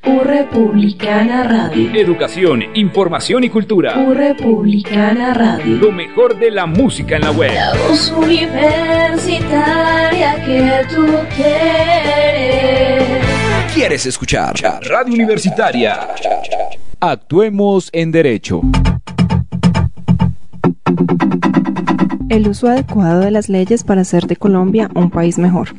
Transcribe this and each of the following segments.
Republicana Radio. Educación, información y cultura. Republicana Radio. Lo mejor de la música en la web. La voz universitaria que tú quieres. ¿Quieres escuchar? Radio Universitaria. Actuemos en Derecho. El uso adecuado de las leyes para hacer de Colombia un país mejor.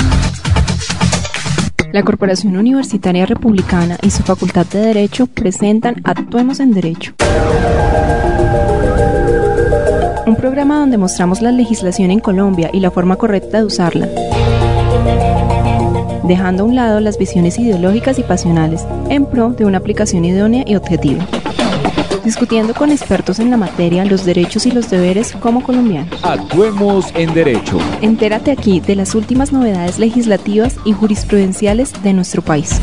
La Corporación Universitaria Republicana y su Facultad de Derecho presentan Actuemos en Derecho. Un programa donde mostramos la legislación en Colombia y la forma correcta de usarla, dejando a un lado las visiones ideológicas y pasionales en pro de una aplicación idónea y objetiva. Discutiendo con expertos en la materia los derechos y los deberes como colombianos. Actuemos en Derecho. Entérate aquí de las últimas novedades legislativas y jurisprudenciales de nuestro país.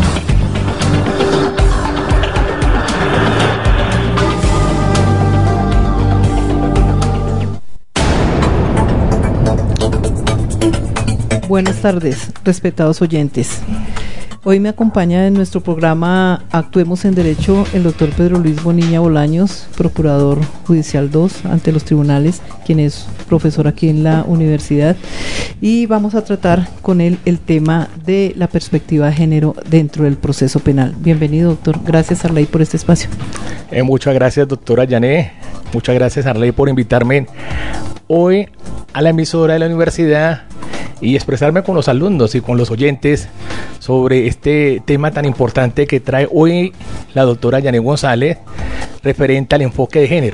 Buenas tardes, respetados oyentes. Hoy me acompaña en nuestro programa Actuemos en Derecho el doctor Pedro Luis Bonilla Bolaños, Procurador Judicial 2 ante los tribunales, quien es profesor aquí en la universidad, y vamos a tratar con él el tema de la perspectiva de género dentro del proceso penal. Bienvenido, doctor. Gracias, Arley, por este espacio. Muchas gracias, doctora Yané. Muchas gracias, Arley, por invitarme hoy a la emisora de la universidad y expresarme con los alumnos y con los oyentes sobre este tema tan importante que trae hoy la doctora Yané González referente al enfoque de género.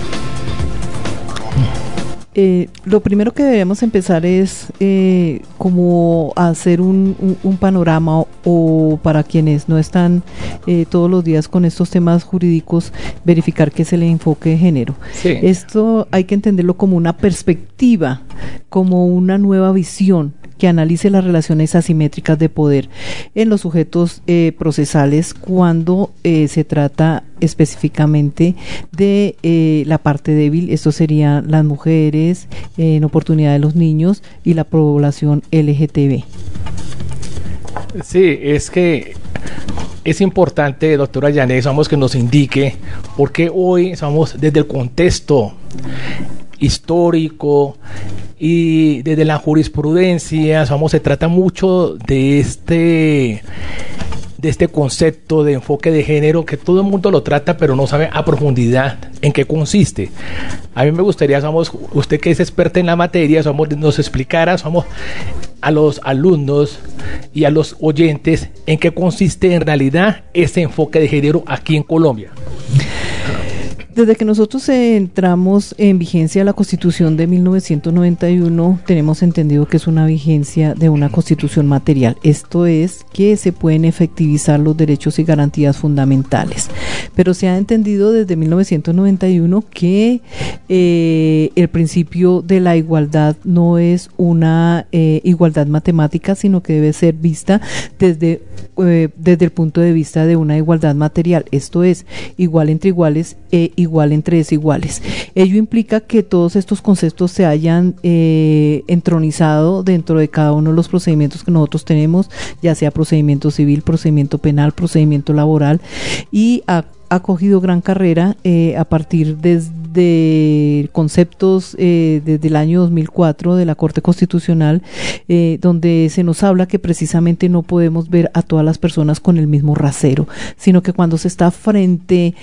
Lo primero que debemos empezar es como hacer un panorama o para quienes no están todos los días con estos temas jurídicos, verificar qué es el enfoque de género. Sí. Esto hay que entenderlo como una perspectiva, como una nueva visión que analice las relaciones asimétricas de poder en los sujetos procesales cuando se trata específicamente de la parte débil. Esto serían las mujeres, en oportunidad de los niños y la población LGTB. Sí, es que es importante, doctora Yané, que nos indique, porque hoy desde el contexto histórico y desde la jurisprudencia, se trata mucho de este concepto de enfoque de género que todo el mundo lo trata, pero no sabe a profundidad en qué consiste. A mí me gustaría, usted que es experta en la materia, nos explicara, a los alumnos y a los oyentes en qué consiste en realidad ese enfoque de género aquí en Colombia. Desde que nosotros entramos en vigencia la Constitución de 1991, tenemos entendido que es una vigencia de una Constitución material. Esto es que se pueden efectivizar los derechos y garantías fundamentales. Pero se ha entendido desde 1991 que el principio de la igualdad no es una igualdad matemática, sino que debe ser vista desde el punto de vista de una igualdad material. Esto es igual entre iguales e igual entre desiguales. Ello implica que todos estos conceptos se hayan entronizado dentro de cada uno de los procedimientos que nosotros tenemos, ya sea procedimiento civil, procedimiento penal, procedimiento laboral, y ha cogido gran carrera a partir de conceptos desde el año 2004 de la Corte Constitucional, donde se nos habla que precisamente no podemos ver a todas las personas con el mismo rasero, sino que cuando se está frente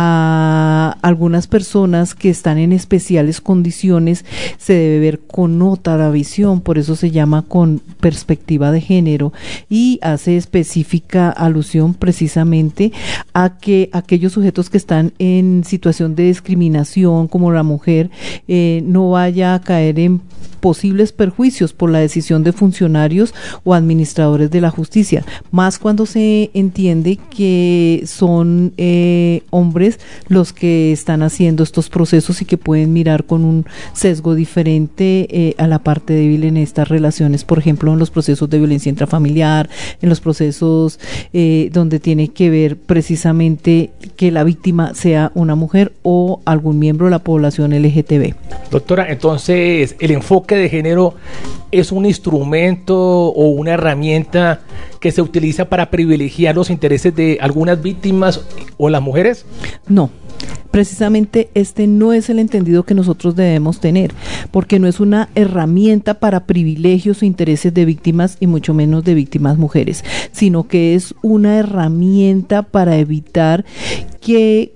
a algunas personas que están en especiales condiciones, se debe ver con otra visión. Por eso se llama con perspectiva de género, y hace específica alusión precisamente a que aquellos sujetos que están en situación de discriminación, como la mujer, no vaya a caer en posibles perjuicios por la decisión de funcionarios o administradores de la justicia, más cuando se entiende que son hombres los que están haciendo estos procesos y que pueden mirar con un sesgo diferente a la parte débil en estas relaciones, por ejemplo, en los procesos de violencia intrafamiliar, en los procesos donde tiene que ver precisamente que la víctima sea una mujer o algún miembro de la población LGTB. Doctora, entonces, ¿el enfoque de género es un instrumento o una herramienta que se utiliza para privilegiar los intereses de algunas víctimas o las mujeres? No. Precisamente este no es el entendido que nosotros debemos tener, porque no es una herramienta para privilegios o intereses de víctimas y mucho menos de víctimas mujeres, sino que es una herramienta para evitar que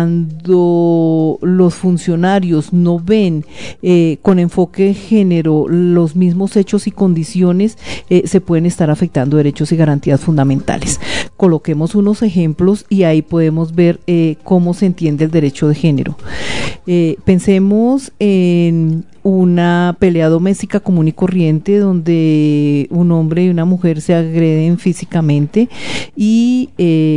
cuando los funcionarios no ven con enfoque de género los mismos hechos y condiciones, se pueden estar afectando derechos y garantías fundamentales. Coloquemos unos ejemplos y ahí podemos ver cómo se entiende el derecho de género. Pensemos en una pelea doméstica común y corriente donde un hombre y una mujer se agreden físicamente y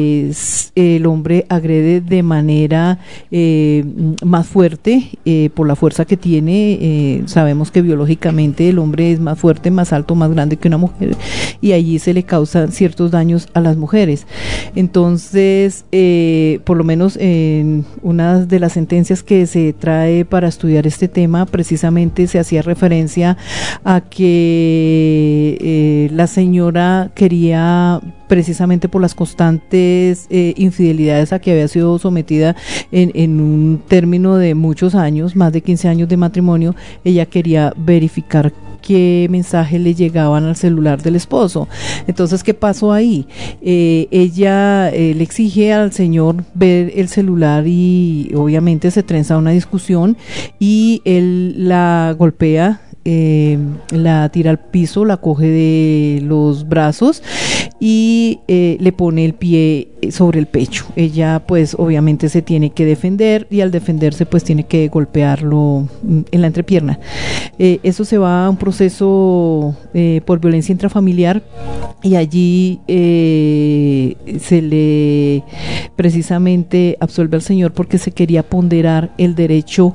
el hombre agrede de manera más fuerte por la fuerza que tiene. Sabemos que biológicamente el hombre es más fuerte, más alto, más grande que una mujer y allí se le causan ciertos daños a las mujeres. Entonces, por lo menos en una de las sentencias que se trae para estudiar este tema, precisamente se hacía referencia a que la señora quería, precisamente por las constantes infidelidades a que había sido sometida en un término de muchos años, más de 15 años de matrimonio, ella quería verificar qué mensajes le llegaban al celular del esposo. Entonces, ¿qué pasó ahí? Ella le exige al señor ver el celular y obviamente se trenza una discusión y él la golpea, la tira al piso, la coge de los brazos y le pone el pie sobre el pecho. Ella pues obviamente se tiene que defender y al defenderse pues tiene que golpearlo en la entrepierna. Eso se va a un proceso por violencia intrafamiliar y allí se le precisamente absolve al señor porque se quería ponderar el derecho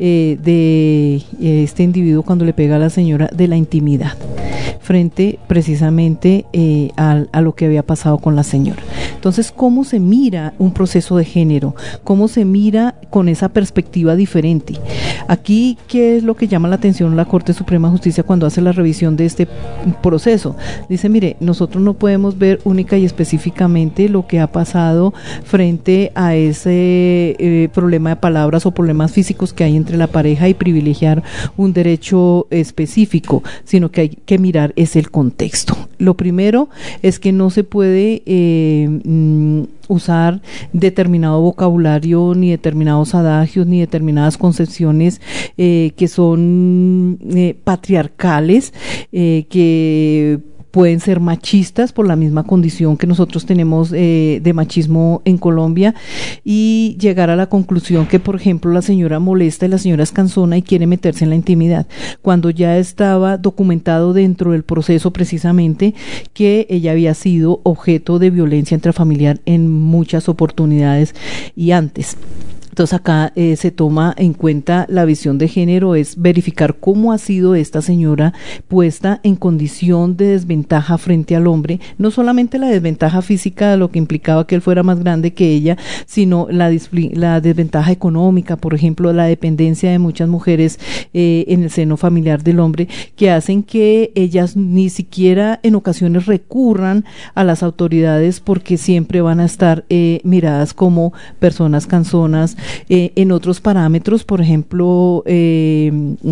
de este individuo cuando le pega a la señora de la intimidad frente precisamente a lo que había pasado con la señora. Entonces, ¿cómo se mira un proceso de género? ¿Cómo se mira con esa perspectiva diferente? Aquí, ¿qué es lo que llama la atención la Corte Suprema de Justicia cuando hace la revisión de este proceso? Dice, mire, nosotros no podemos ver única y específicamente lo que ha pasado frente a ese problema de palabras o problemas físicos que hay entre la pareja y privilegiar un derecho específico, sino que hay que mirar es el contexto. Lo primero es que no se puede usar determinado vocabulario, ni determinados adagios, ni determinadas concepciones que son patriarcales, que pueden ser machistas por la misma condición que nosotros tenemos de machismo en Colombia, y llegar a la conclusión que, por ejemplo, la señora molesta y la señora es cansona y quiere meterse en la intimidad, cuando ya estaba documentado dentro del proceso precisamente que ella había sido objeto de violencia intrafamiliar en muchas oportunidades y antes. Entonces acá se toma en cuenta la visión de género, es verificar cómo ha sido esta señora puesta en condición de desventaja frente al hombre, no solamente la desventaja física de lo que implicaba que él fuera más grande que ella, sino la desventaja económica, por ejemplo, la dependencia de muchas mujeres en el seno familiar del hombre, que hacen que ellas ni siquiera en ocasiones recurran a las autoridades porque siempre van a estar miradas como personas cansonas. En otros parámetros, por ejemplo, se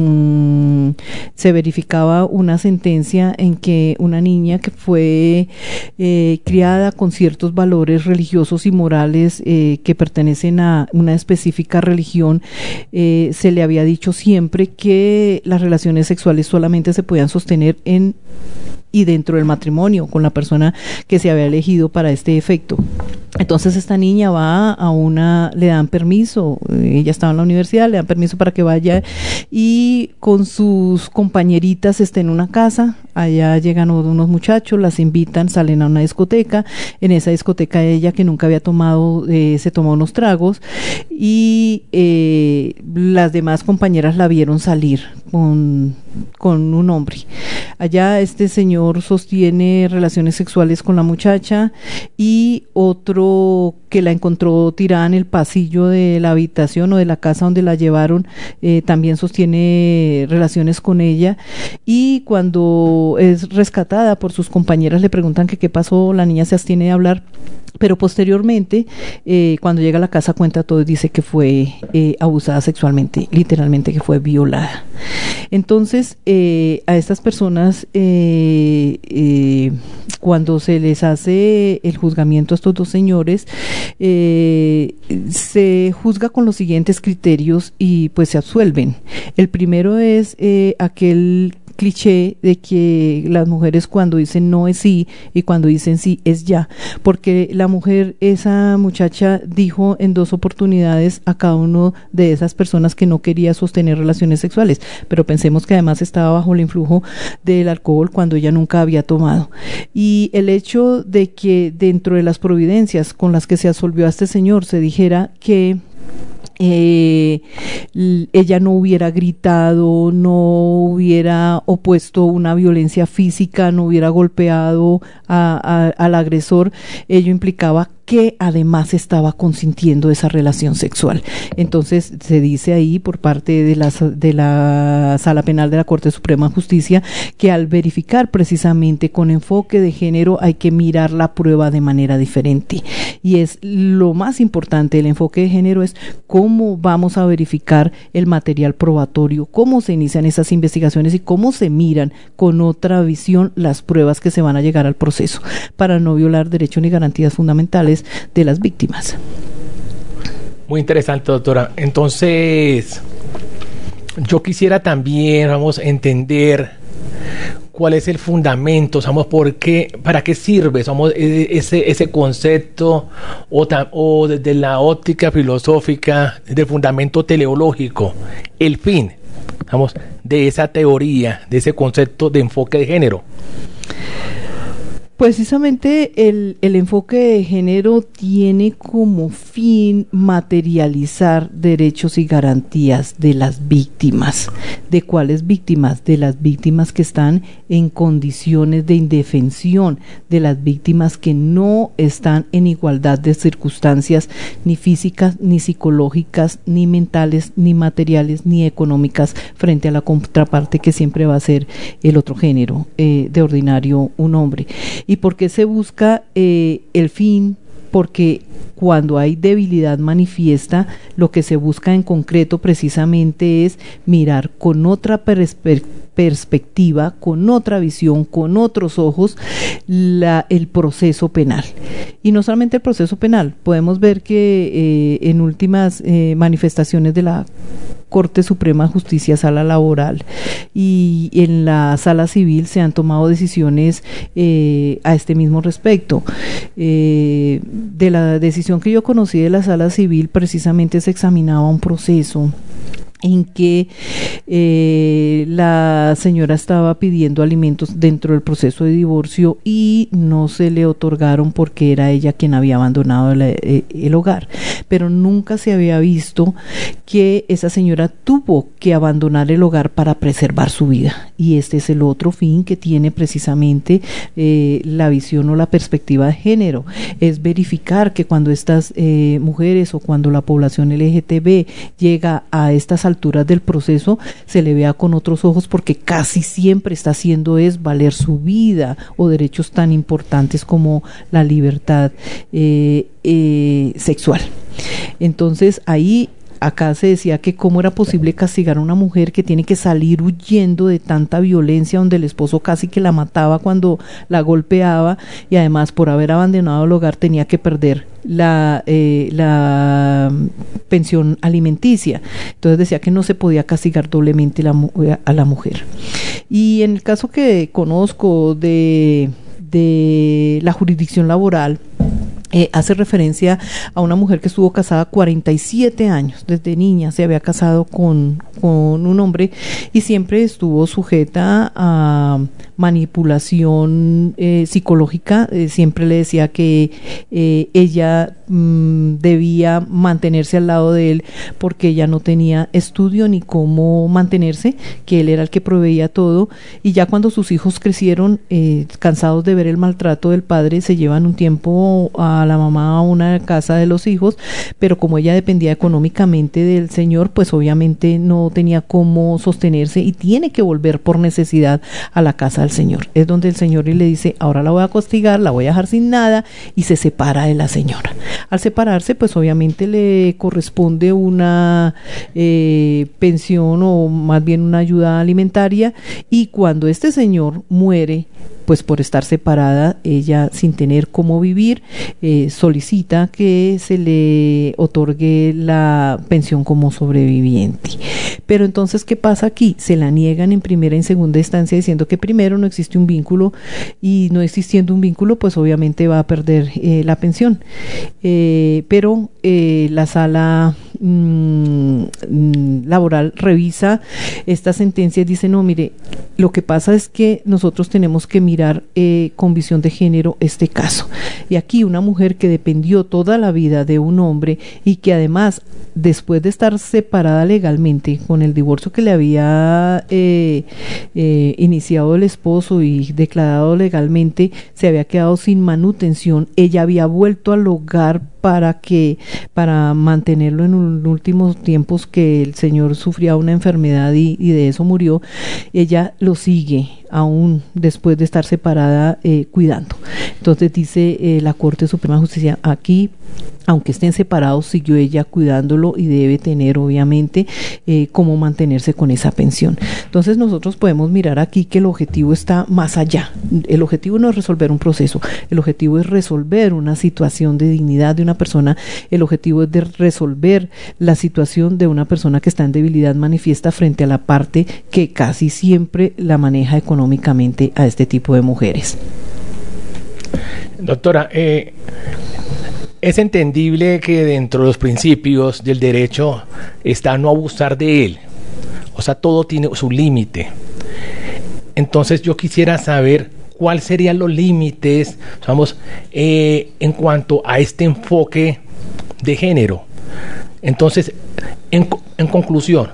verificaba una sentencia en que una niña que fue criada con ciertos valores religiosos y morales que pertenecen a una específica religión, se le había dicho siempre que las relaciones sexuales solamente se podían sostener en y dentro del matrimonio con la persona que se había elegido para este efecto. Entonces esta niña va le dan permiso, ella estaba en la universidad, le dan permiso para que vaya y con sus compañeritas esté en una casa. Allá llegan unos muchachos, las invitan, salen a una discoteca. En esa discoteca ella, que nunca había tomado, se tomó unos tragos y las demás compañeras la vieron salir con un hombre. Allá este señor sostiene relaciones sexuales con la muchacha y otro otro que la encontró tirada en el pasillo de la habitación o de la casa donde la llevaron, también sostiene relaciones con ella, y cuando es rescatada por sus compañeras le preguntan que qué pasó, la niña se abstiene de hablar, pero posteriormente, cuando llega a la casa cuenta todo y dice que fue abusada sexualmente, literalmente que fue violada. Entonces, a estas personas, cuando se les hace el juzgamiento a estos dos señores, se juzga con los siguientes criterios y pues se absuelven. El primero es aquel cliché de que las mujeres cuando dicen no es sí y cuando dicen sí es ya, porque la mujer, esa muchacha dijo en 2 oportunidades a cada uno de esas personas que no quería sostener relaciones sexuales, pero pensemos que además estaba bajo el influjo del alcohol cuando ella nunca había tomado. Y el hecho de que dentro de las providencias con las que se absolvió a este señor se dijera que ella no hubiera gritado, no hubiera opuesto una violencia física, no hubiera golpeado al agresor, ello implicaba que además estaba consintiendo esa relación sexual. Entonces se dice ahí por parte de la Sala Penal de la Corte Suprema de Justicia que al verificar precisamente con enfoque de género hay que mirar la prueba de manera diferente, y es lo más importante. El enfoque de género es cómo vamos a verificar el material probatorio, cómo se inician esas investigaciones y cómo se miran con otra visión las pruebas que se van a llegar al proceso para no violar derechos ni garantías fundamentales de las víctimas. Muy interesante, doctora. Entonces, yo quisiera también, entender cuál es el fundamento, por qué, para qué sirve, ese concepto o desde la óptica filosófica del fundamento teleológico, el fin, de esa teoría, de ese concepto de enfoque de género. Precisamente el enfoque de género tiene como fin materializar derechos y garantías de las víctimas. ¿De cuáles víctimas? De las víctimas que están en condiciones de indefensión, de las víctimas que no están en igualdad de circunstancias ni físicas, ni psicológicas, ni mentales, ni materiales, ni económicas frente a la contraparte que siempre va a ser el otro género, de ordinario un hombre. ¿Y por qué se busca el fin? Porque cuando hay debilidad manifiesta, lo que se busca en concreto precisamente es mirar con otra perspectiva, con otra visión, con otros ojos, el proceso penal. Y no solamente el proceso penal, podemos ver que en últimas manifestaciones de la Corte Suprema de Justicia, Sala Laboral, y en la Sala Civil se han tomado decisiones a este mismo respecto. De la decisión que yo conocí de la Sala Civil, precisamente se examinaba un proceso en que la señora estaba pidiendo alimentos dentro del proceso de divorcio y no se le otorgaron porque era ella quien había abandonado el hogar, pero nunca se había visto que esa señora tuvo que abandonar el hogar para preservar su vida, y este es el otro fin que tiene precisamente la visión o la perspectiva de género, es verificar que cuando estas mujeres o cuando la población LGTB llega a estas alturas del proceso se le vea con otros ojos, porque casi siempre está haciendo es valer su vida o derechos tan importantes como la libertad sexual. Entonces ahí acá se decía que cómo era posible castigar a una mujer que tiene que salir huyendo de tanta violencia, donde el esposo casi que la mataba cuando la golpeaba, y además por haber abandonado el hogar tenía que perder la pensión alimenticia. Entonces decía que no se podía castigar doblemente a la mujer. Y en el caso que conozco de la jurisdicción laboral, hace referencia a una mujer que estuvo casada 47 años, desde niña se había casado con un hombre y siempre estuvo sujeta a manipulación psicológica. Siempre le decía que ella debía mantenerse al lado de él porque ella no tenía estudio ni cómo mantenerse, que él era el que proveía todo, y ya cuando sus hijos crecieron, cansados de ver el maltrato del padre, se llevan un tiempo a a la mamá a una casa de los hijos, pero como ella dependía económicamente del señor, pues obviamente no tenía cómo sostenerse y tiene que volver por necesidad a la casa del señor. Es donde el señor le dice, ahora la voy a castigar, la voy a dejar sin nada, y se separa de la señora. Al separarse, pues obviamente le corresponde una pensión, o más bien una ayuda alimentaria, y cuando este señor muere, pues por estar separada, ella sin tener cómo vivir, solicita que se le otorgue la pensión como sobreviviente. Pero entonces, ¿qué pasa aquí? Se la niegan en primera y en segunda instancia, diciendo que primero no existe un vínculo, y no existiendo un vínculo, pues obviamente va a perder la pensión. Pero la sala laboral revisa esta sentencia y dice, no, mire, lo que pasa es que nosotros tenemos que mirar con visión de género este caso. Y aquí una mujer que dependió toda la vida de un hombre, y que además, después de estar separada legalmente, con el divorcio que le había iniciado el esposo y declarado legalmente, se había quedado sin manutención, ella había vuelto al hogar para mantenerlo en los últimos tiempos que el señor sufría una enfermedad y de eso murió. Ella lo sigue aún después de estar separada cuidando. Entonces dice la Corte Suprema de Justicia, aquí, aunque estén separados, siguió ella cuidándolo y debe tener obviamente cómo mantenerse con esa pensión. Entonces nosotros podemos mirar aquí que el objetivo está más allá. El objetivo no es resolver un proceso, el objetivo es resolver una situación de dignidad de una persona, el objetivo es de resolver la situación de una persona que está en debilidad manifiesta frente a la parte que casi siempre la maneja económicamente a este tipo de mujeres. Doctora, es entendible que dentro de los principios del derecho está no abusar de él. O sea, todo tiene su límite. Entonces yo quisiera saber cuáles serían los límites, vamos, en cuanto a este enfoque de género. Entonces, en conclusión,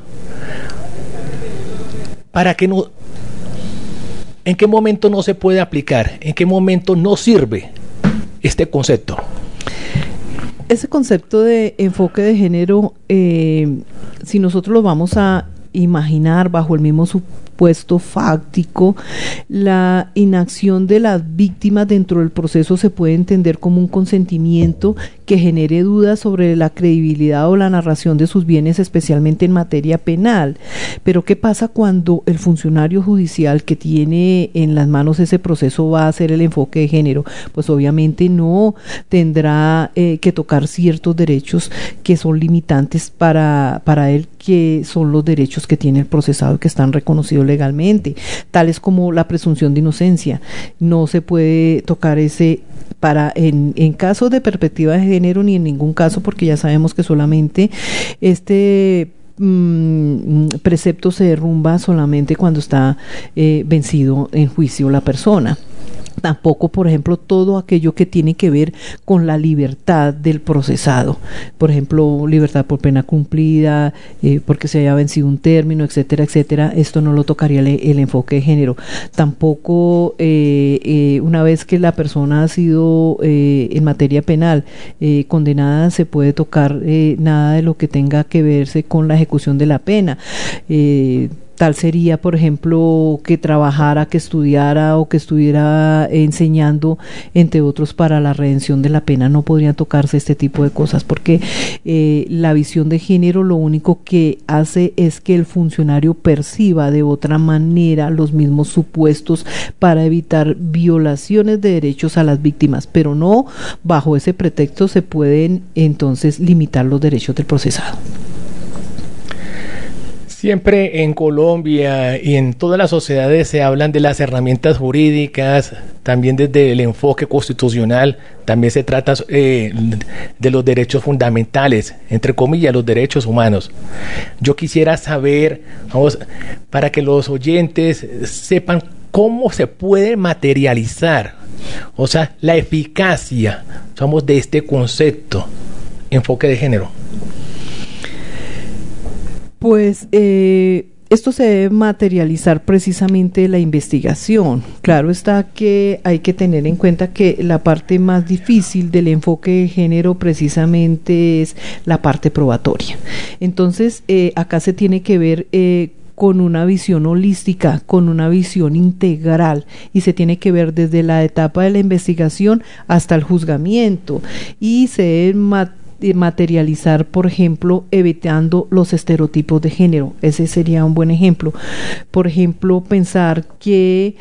¿para qué no? ¿En qué momento no se puede aplicar? ¿En qué momento no sirve este concepto? Ese concepto de enfoque de género, si nosotros lo vamos a imaginar bajo el mismo supuesto fáctico, la inacción de las víctimas dentro del proceso se puede entender como un consentimiento que genere dudas sobre la credibilidad o la narración de sus bienes, especialmente en materia penal. Pero ¿qué pasa cuando el funcionario judicial que tiene en las manos ese proceso va a hacer el enfoque de género? Pues obviamente no tendrá que tocar ciertos derechos que son limitantes para él, que son los derechos que tiene el procesado y que están reconocidos legalmente, tales como la presunción de inocencia. No se puede tocar ese en caso de perspectiva de género, ni en ningún caso, porque ya sabemos que solamente este precepto se derrumba solamente cuando está vencido en juicio la persona. Tampoco, por ejemplo, todo aquello que tiene que ver con la libertad del procesado, por ejemplo, libertad por pena cumplida, porque se haya vencido un término, etcétera, etcétera. Esto no lo tocaría el enfoque de género. Tampoco, una vez que la persona ha sido en materia penal condenada, se puede tocar nada de lo que tenga que verse con la ejecución de la pena. Tal sería, por ejemplo, que trabajara, que estudiara o que estuviera enseñando, entre otros, para la redención de la pena. No podrían tocarse este tipo de cosas, porque la visión de género lo único que hace es que el funcionario perciba de otra manera los mismos supuestos para evitar violaciones de derechos a las víctimas, pero no bajo ese pretexto se pueden entonces limitar los derechos del procesado. Siempre en Colombia y en todas las sociedades se hablan de las herramientas jurídicas, también desde el enfoque constitucional, también se trata de los derechos fundamentales, entre comillas, los derechos humanos. Yo quisiera saber, vamos, para que los oyentes sepan cómo se puede materializar, o sea, la eficacia, vamos, de este concepto, enfoque de género. Pues Esto se debe materializar precisamente en la investigación. Claro está que hay que tener en cuenta que la parte más difícil del enfoque de género precisamente es la parte probatoria. Entonces, acá se tiene que ver con una visión holística, con una visión integral, y se tiene que ver desde la etapa de la investigación hasta el juzgamiento, y se deben materializar, por ejemplo, evitando los estereotipos de género. Ese sería un buen ejemplo. Por ejemplo, pensar que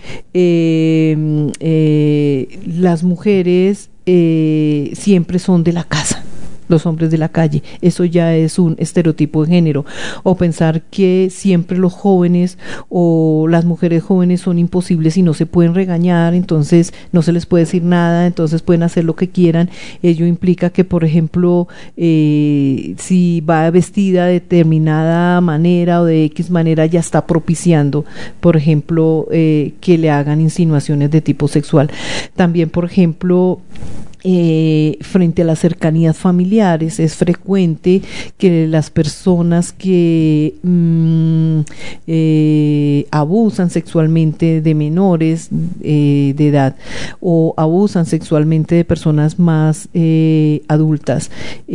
las mujeres siempre son de la casa, los hombres de la calle. Eso ya es un estereotipo de género. O pensar que siempre los jóvenes o las mujeres jóvenes son imposibles y no se pueden regañar, entonces no se les puede decir nada, entonces pueden hacer lo que quieran. Ello implica que, por ejemplo, si va vestida de determinada manera o de X manera, ya está propiciando, por ejemplo, que le hagan insinuaciones de tipo sexual. También, por ejemplo, frente a las cercanías familiares, es frecuente que las personas que abusan sexualmente de menores de edad o abusan sexualmente de personas más adultas,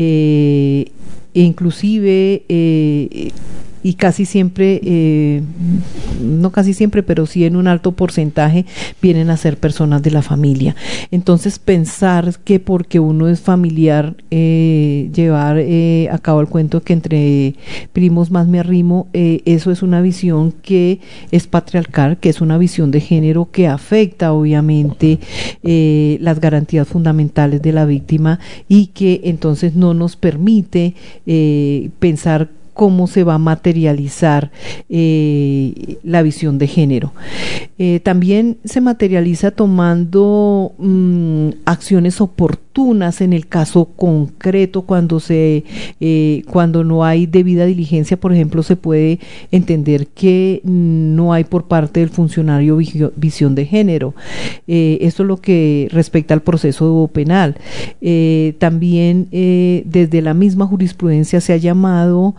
inclusive y casi siempre, no casi siempre, pero sí en un alto porcentaje, vienen a ser personas de la familia. Entonces, pensar que porque uno es familiar, llevar a cabo el cuento que entre primos más me arrimo, eso es una visión que es patriarcal, que es una visión de género que afecta obviamente las garantías fundamentales de la víctima, y que entonces no nos permite pensar cómo se va a materializar la visión de género. También se materializa tomando acciones oportunas en el caso concreto, cuando no hay debida diligencia. Por ejemplo, se puede entender que no hay por parte del funcionario visión de género. Esto es lo que respecta al proceso penal. También desde la misma jurisprudencia se ha llamado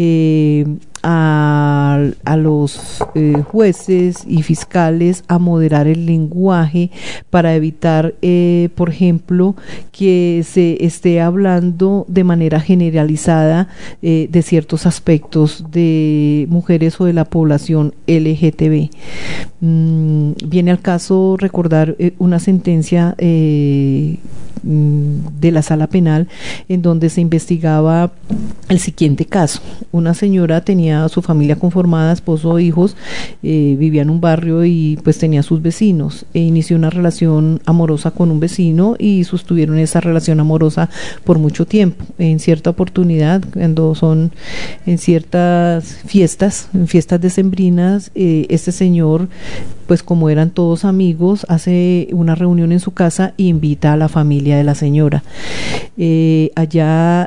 a los jueces y fiscales a moderar el lenguaje para evitar, por ejemplo, que se esté hablando de manera generalizada de ciertos aspectos de mujeres o de la población LGTB. Viene al caso recordar una sentencia de la sala penal en donde se investigaba el siguiente caso. Una señora tenía a su familia conformada, esposo, hijos, vivía en un barrio y pues tenía sus vecinos, inició una relación amorosa con un vecino y sostuvieron esa relación amorosa por mucho tiempo. En cierta oportunidad, cuando son en ciertas fiestas decembrinas, este señor, pues como eran todos amigos, hace una reunión en su casa e invita a la familia de la señora. Allá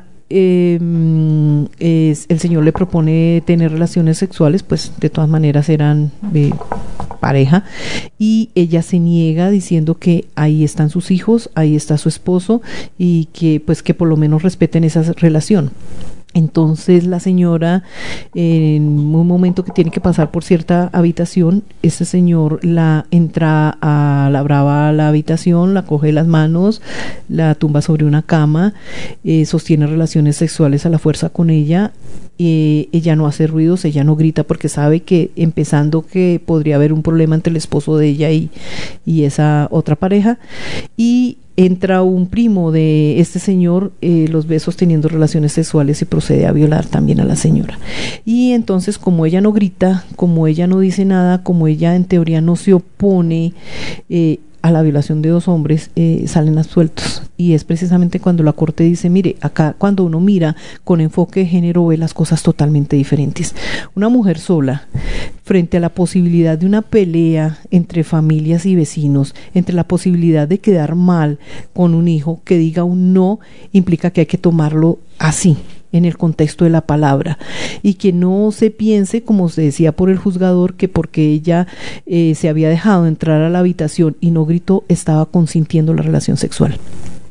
el señor le propone tener relaciones sexuales, pues de todas maneras eran pareja, y ella se niega diciendo que ahí están sus hijos, ahí está su esposo, y que pues que por lo menos respeten esa relación. Entonces la señora, en un momento que tiene que pasar por cierta habitación, este señor la entra a la brava a la habitación, la coge de las manos, la tumba sobre una cama, sostiene relaciones sexuales a la fuerza con ella. Ella no hace ruidos, ella no grita, porque sabe que empezando que podría haber un problema entre el esposo de ella y esa otra pareja, y entra un primo de este señor, los ve sosteniendo relaciones sexuales y procede a violar también a la señora. Y entonces, como ella no grita, como ella no dice nada, como ella en teoría no se opone a la violación de dos hombres, salen absueltos. Y es precisamente cuando la corte dice, mire, acá cuando uno mira con enfoque de género ve las cosas totalmente diferentes. Una mujer sola, frente a la posibilidad de una pelea entre familias y vecinos, entre la posibilidad de quedar mal con un hijo, que diga un no, implica que hay que tomarlo así, en el contexto de la palabra, y que no se piense, como se decía por el juzgador, que porque ella se había dejado entrar a la habitación y no gritó, estaba consintiendo la relación sexual.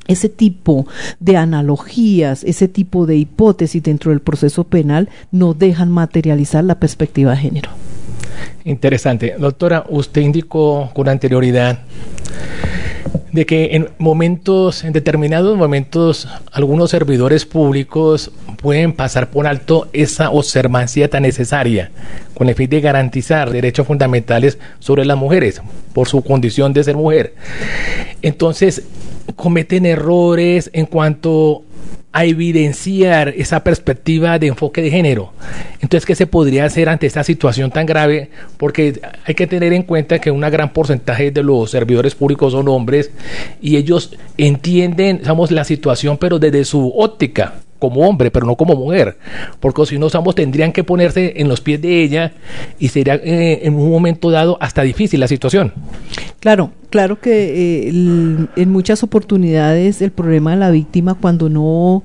ese tipo de analogías, ese tipo de hipótesis dentro del proceso penal no dejan materializar la perspectiva de género. Interesante. Doctora, usted indicó con anterioridad de que en determinados momentos, algunos servidores públicos pueden pasar por alto esa observancia tan necesaria con el fin de garantizar derechos fundamentales sobre las mujeres por su condición de ser mujer. Entonces, cometen errores en cuanto a evidenciar esa perspectiva de enfoque de género. Entonces, ¿qué se podría hacer ante esta situación tan grave? Porque hay que tener en cuenta que un gran porcentaje de los servidores públicos son hombres y ellos entienden, digamos, la situación, pero desde su óptica, como hombre, pero no como mujer, porque si no, tendrían que ponerse en los pies de ella y sería en un momento dado hasta difícil la situación. Claro que en muchas oportunidades el problema de la víctima cuando no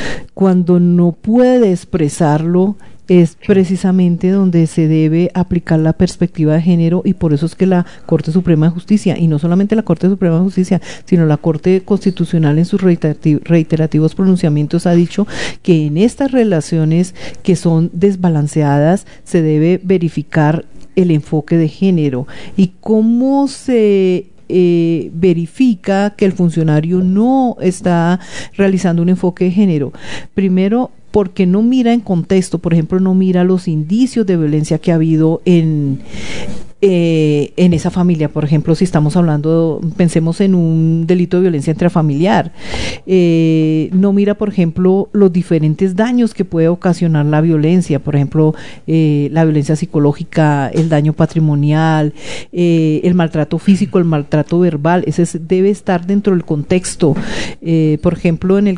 puede expresarlo es precisamente donde se debe aplicar la perspectiva de género, y por eso es que la Corte Suprema de Justicia, y no solamente la Corte Suprema de Justicia, sino la Corte Constitucional en sus reiterativos pronunciamientos ha dicho que en estas relaciones que son desbalanceadas se debe verificar el enfoque de género. ¿Y cómo se verifica que el funcionario no está realizando un enfoque de género? Primero, porque no mira en contexto, por ejemplo, no mira los indicios de violencia que ha habido en esa familia. Por ejemplo, si estamos hablando, pensemos en un delito de violencia intrafamiliar, no mira, por ejemplo, los diferentes daños que puede ocasionar la violencia, por ejemplo, la violencia psicológica, el daño patrimonial, el maltrato físico, el maltrato verbal. Ese debe estar dentro del contexto. Por ejemplo, en el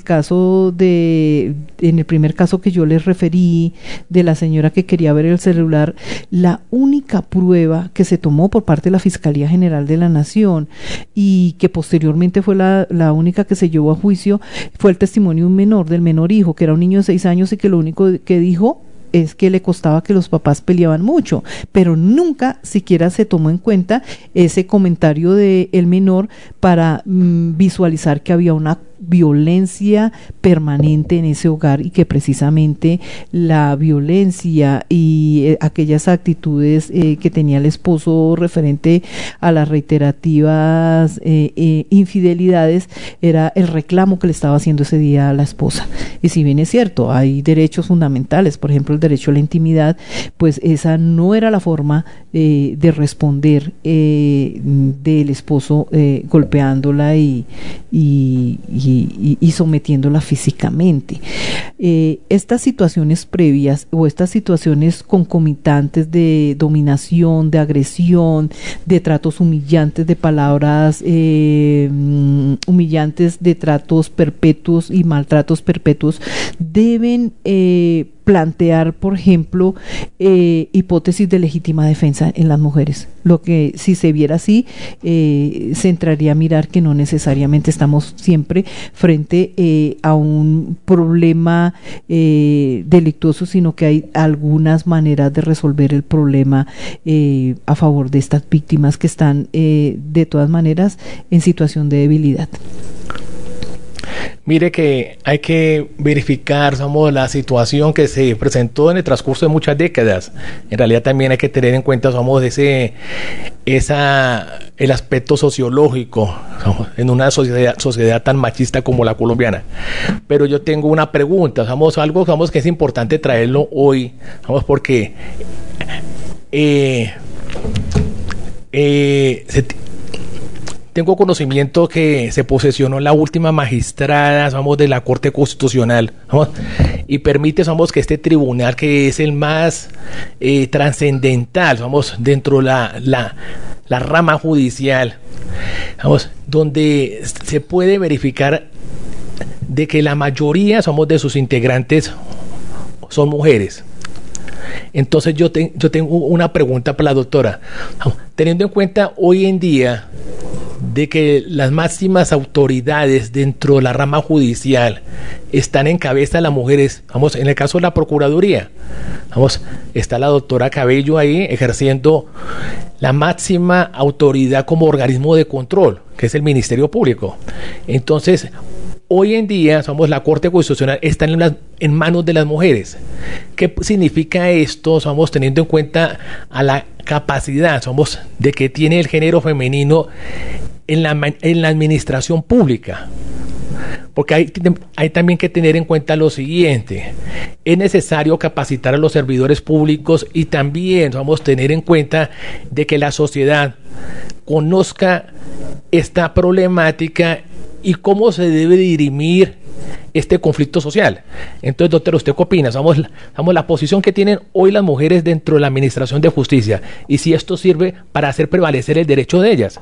primer caso que yo les referí de la señora que quería ver el celular, la única prueba que se tomó por parte de la Fiscalía General de la Nación y que posteriormente fue la única que se llevó a juicio fue el testimonio de un menor, del menor hijo, que era un niño de 6 años y que lo único que dijo es que le costaba que los papás peleaban mucho, pero nunca siquiera se tomó en cuenta ese comentario del menor para visualizar que había una violencia permanente en ese hogar y que precisamente la violencia y aquellas actitudes que tenía el esposo referente a las reiterativas infidelidades era el reclamo que le estaba haciendo ese día a la esposa. Y si bien es cierto, hay derechos fundamentales, por ejemplo el derecho a la intimidad, pues esa no era la forma de responder del esposo golpeándola y sometiéndola físicamente. Estas situaciones previas o estas situaciones concomitantes de dominación, de agresión, de tratos humillantes, de palabras humillantes, de tratos perpetuos y maltratos perpetuos, deben plantear, por ejemplo, hipótesis de legítima defensa en las mujeres. Lo que, si se viera así, se entraría a mirar que no necesariamente estamos siempre frente a un problema delictuoso, sino que hay algunas maneras de resolver el problema a favor de estas víctimas que están de todas maneras en situación de debilidad. Mire que hay que verificar, la situación que se presentó en el transcurso de muchas décadas. En realidad también hay que tener en cuenta, el aspecto sociológico en una sociedad tan machista como la colombiana. Pero yo tengo una pregunta, algo que es importante traerlo hoy, porque tengo conocimiento que se posesionó la última magistrada, de la Corte Constitucional, y permite, que este tribunal, que es el más trascendental, dentro de la rama judicial, donde se puede verificar de que la mayoría, de sus integrantes son mujeres. Entonces yo tengo una pregunta para la doctora. Teniendo en cuenta hoy en día de que las máximas autoridades dentro de la rama judicial están en cabeza de las mujeres. Vamos, en el caso de la Procuraduría, vamos, está la doctora Cabello ahí ejerciendo la máxima autoridad como organismo de control, que es el Ministerio Público. Entonces, hoy en día, la Corte Constitucional está en manos de las mujeres. ¿Qué significa esto? Teniendo en cuenta a la capacidad, de que tiene el género femenino en la administración pública. Porque hay también que tener en cuenta lo siguiente: es necesario capacitar a los servidores públicos y también tener en cuenta de que la sociedad conozca esta problemática y cómo se debe dirimir este conflicto social. Entonces, doctor, ¿usted qué opina? La posición que tienen hoy las mujeres dentro de la administración de justicia, y si esto sirve para hacer prevalecer el derecho de ellas.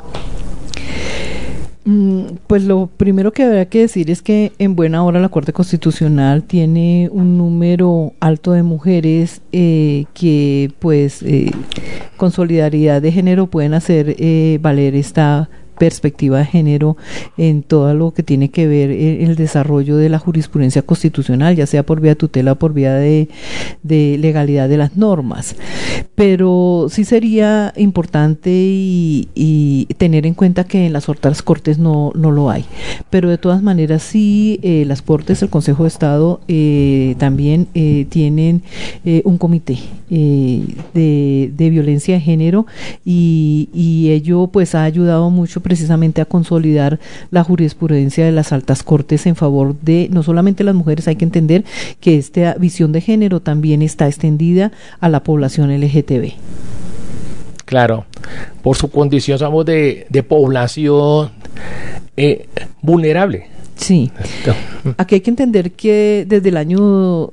Pues lo primero que habría que decir es que en buena hora la Corte Constitucional tiene un número alto de mujeres que pues con solidaridad de género pueden hacer valer esta perspectiva de género en todo lo que tiene que ver el desarrollo de la jurisprudencia constitucional, ya sea por vía de tutela o por vía de legalidad de las normas. Pero sí sería importante y tener en cuenta que en las otras cortes no lo hay. Pero de todas maneras sí, las cortes, el Consejo de Estado también tienen un comité de violencia de género y ello pues ha ayudado mucho precisamente a consolidar la jurisprudencia de las altas cortes en favor de no solamente las mujeres. Hay que entender que esta visión de género también está extendida a la población LGTB. Claro, por su condición de población vulnerable. Sí, aquí hay que entender que desde el año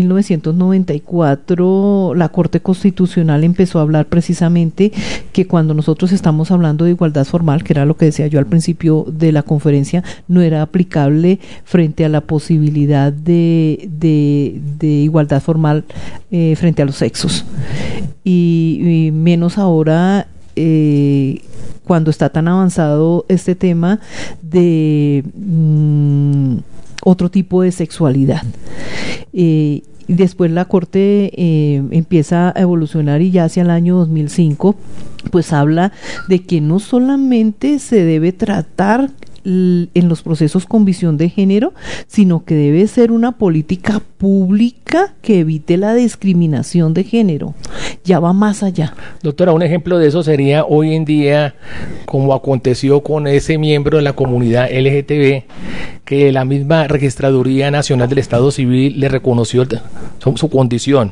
1994 la Corte Constitucional empezó a hablar precisamente que cuando nosotros estamos hablando de igualdad formal, que era lo que decía yo al principio de la conferencia, no era aplicable frente a la posibilidad de igualdad formal frente a los sexos. Y menos ahora cuando está tan avanzado este tema de otro tipo de sexualidad. Y después la Corte empieza a evolucionar y ya hacia el año 2005 pues habla de que no solamente se debe tratar en los procesos con visión de género, sino que debe ser una política pública que evite la discriminación de género. Ya va más allá. Doctora, un ejemplo de eso sería hoy en día, como aconteció con ese miembro de la comunidad LGTB, que la misma Registraduría Nacional del Estado Civil le reconoció su condición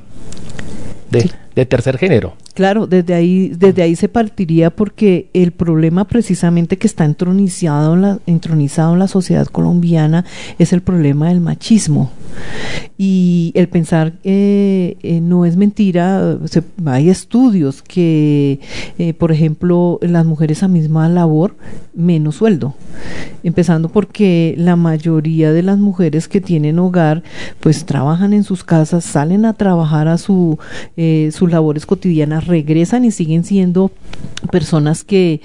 de tercer género. Claro, desde ahí se partiría, porque el problema precisamente que está entronizado en la sociedad colombiana es el problema del machismo. Y el pensar no es mentira, hay estudios que, por ejemplo, las mujeres a misma labor, menos sueldo. Empezando porque la mayoría de las mujeres que tienen hogar, pues trabajan en sus casas, salen a trabajar a sus labores cotidianas, regresan y siguen siendo personas que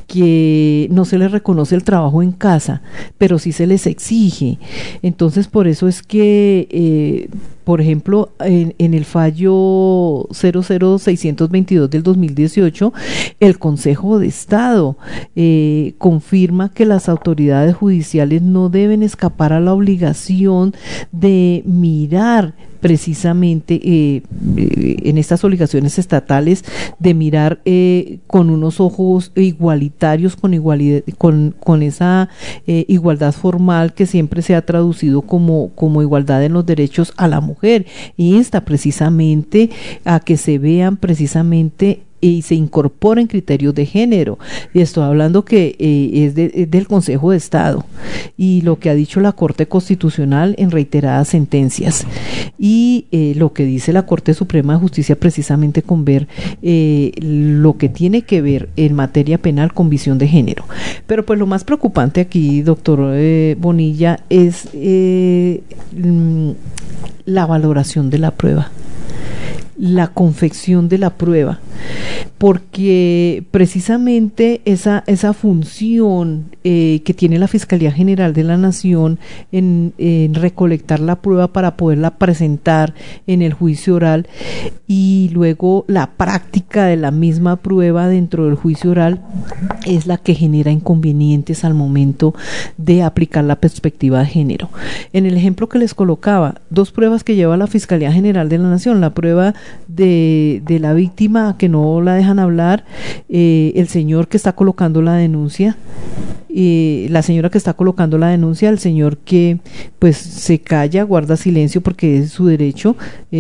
no se les reconoce el trabajo en casa, pero sí se les exige. Entonces, por eso es que, por ejemplo, en el fallo 00622 del 2018, el Consejo de Estado confirma que las autoridades judiciales no deben escapar a la obligación de mirar precisamente en estas obligaciones estatales, de mirar con unos ojos igualitarios, con esa igualdad formal que siempre se ha traducido como igualdad en los derechos a la mujer, y insta precisamente a que se vean precisamente y se incorporen criterios de género. Y estoy hablando que es del Consejo de Estado y lo que ha dicho la Corte Constitucional en reiteradas sentencias, y lo que dice la Corte Suprema de Justicia precisamente con ver lo que tiene que ver en materia penal con visión de género. Pero pues lo más preocupante aquí, doctor Bonilla, es la valoración de la prueba, la confección de la prueba. porque precisamente esa función que tiene la Fiscalía General de la Nación en recolectar la prueba para poderla presentar en el juicio oral, y luego la práctica de la misma prueba dentro del juicio oral, es la que genera inconvenientes al momento de aplicar la perspectiva de género. En el ejemplo que les colocaba, 2 pruebas que lleva la Fiscalía General de la Nación: la prueba de la víctima, que no la dejan hablar, el señor que está colocando la denuncia, la señora que está colocando la denuncia, el señor que pues se calla, guarda silencio porque es su derecho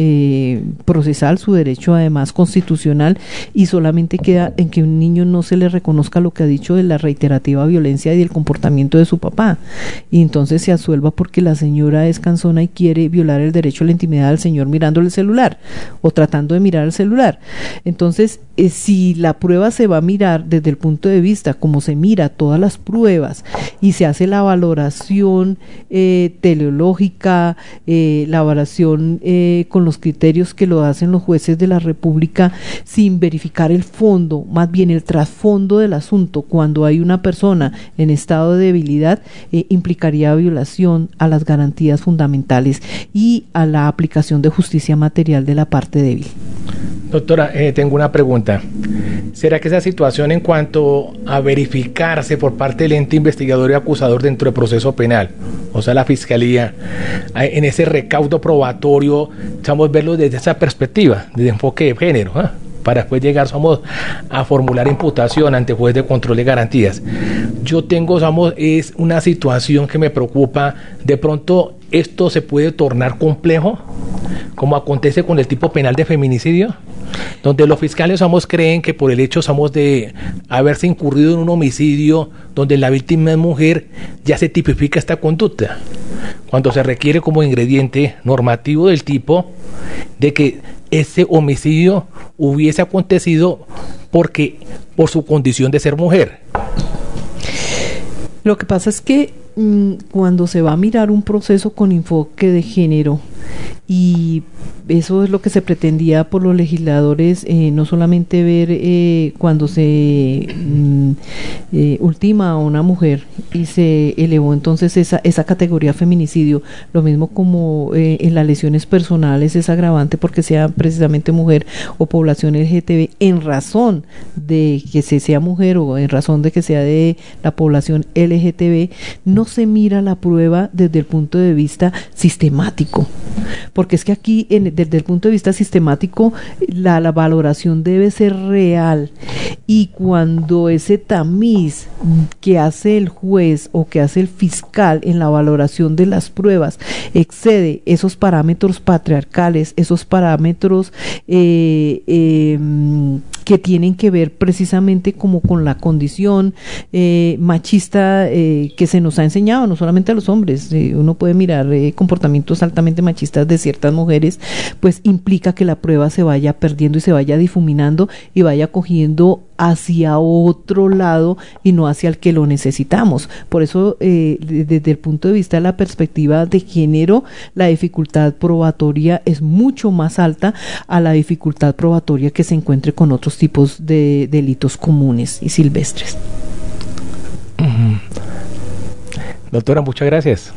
procesal, su derecho además constitucional, y solamente queda en que un niño no se le reconozca lo que ha dicho de la reiterativa violencia y del comportamiento de su papá, y entonces se absuelva porque la señora es cansona y quiere violar el derecho a la intimidad del señor mirándole el celular o tratando de mirar el celular. Entonces, si la prueba se va a mirar desde el punto de vista como se mira todas las pruebas y se hace la valoración teleológica, la valoración con los criterios que lo hacen los jueces de la República, sin verificar el fondo, más bien el trasfondo del asunto, cuando hay una persona en estado de debilidad, implicaría violación a las garantías fundamentales y a la aplicación de justicia material de la parte débil. Doctora, tengo una pregunta. ¿Será que esa situación en cuanto a verificarse por parte del ente investigador y acusador dentro del proceso penal, o sea, la Fiscalía, en ese recaudo probatorio, vamos a verlo desde esa perspectiva, desde enfoque de género, para después llegar, a formular imputación ante juez de control de garantías? Yo tengo, es una situación que me preocupa. De pronto, esto se puede tornar complejo, como acontece con el tipo penal de feminicidio, donde los fiscales creen que por el hecho de haberse incurrido en un homicidio donde la víctima es mujer, ya se tipifica esta conducta, cuando se requiere como ingrediente normativo del tipo de que ese homicidio hubiese acontecido por su condición de ser mujer. Lo que pasa es que cuando se va a mirar un proceso con enfoque de género, y eso es lo que se pretendía por los legisladores, no solamente ver cuando se ultima a una mujer y se elevó entonces esa categoría feminicidio, lo mismo como en las lesiones personales es agravante porque sea precisamente mujer o población LGTB, en razón de que se sea mujer o en razón de que sea de la población LGTB, no se mira la prueba desde el punto de vista sistemático, porque es que aquí desde el punto de vista sistemático la valoración debe ser real, y cuando ese tamiz que hace el juez o que hace el fiscal en la valoración de las pruebas excede esos parámetros patriarcales, esos parámetros que tienen que ver precisamente como con la condición machista que se nos ha enseñado, no solamente a los hombres, uno puede mirar comportamientos altamente machistas de ciertas mujeres, pues implica que la prueba se vaya perdiendo y se vaya difuminando y vaya cogiendo hacia otro lado y no hacia el que lo necesitamos. Por eso, desde el punto de vista de la perspectiva de género, la dificultad probatoria es mucho más alta a la dificultad probatoria que se encuentre con otros tipos de delitos comunes y silvestres. Doctora, muchas gracias.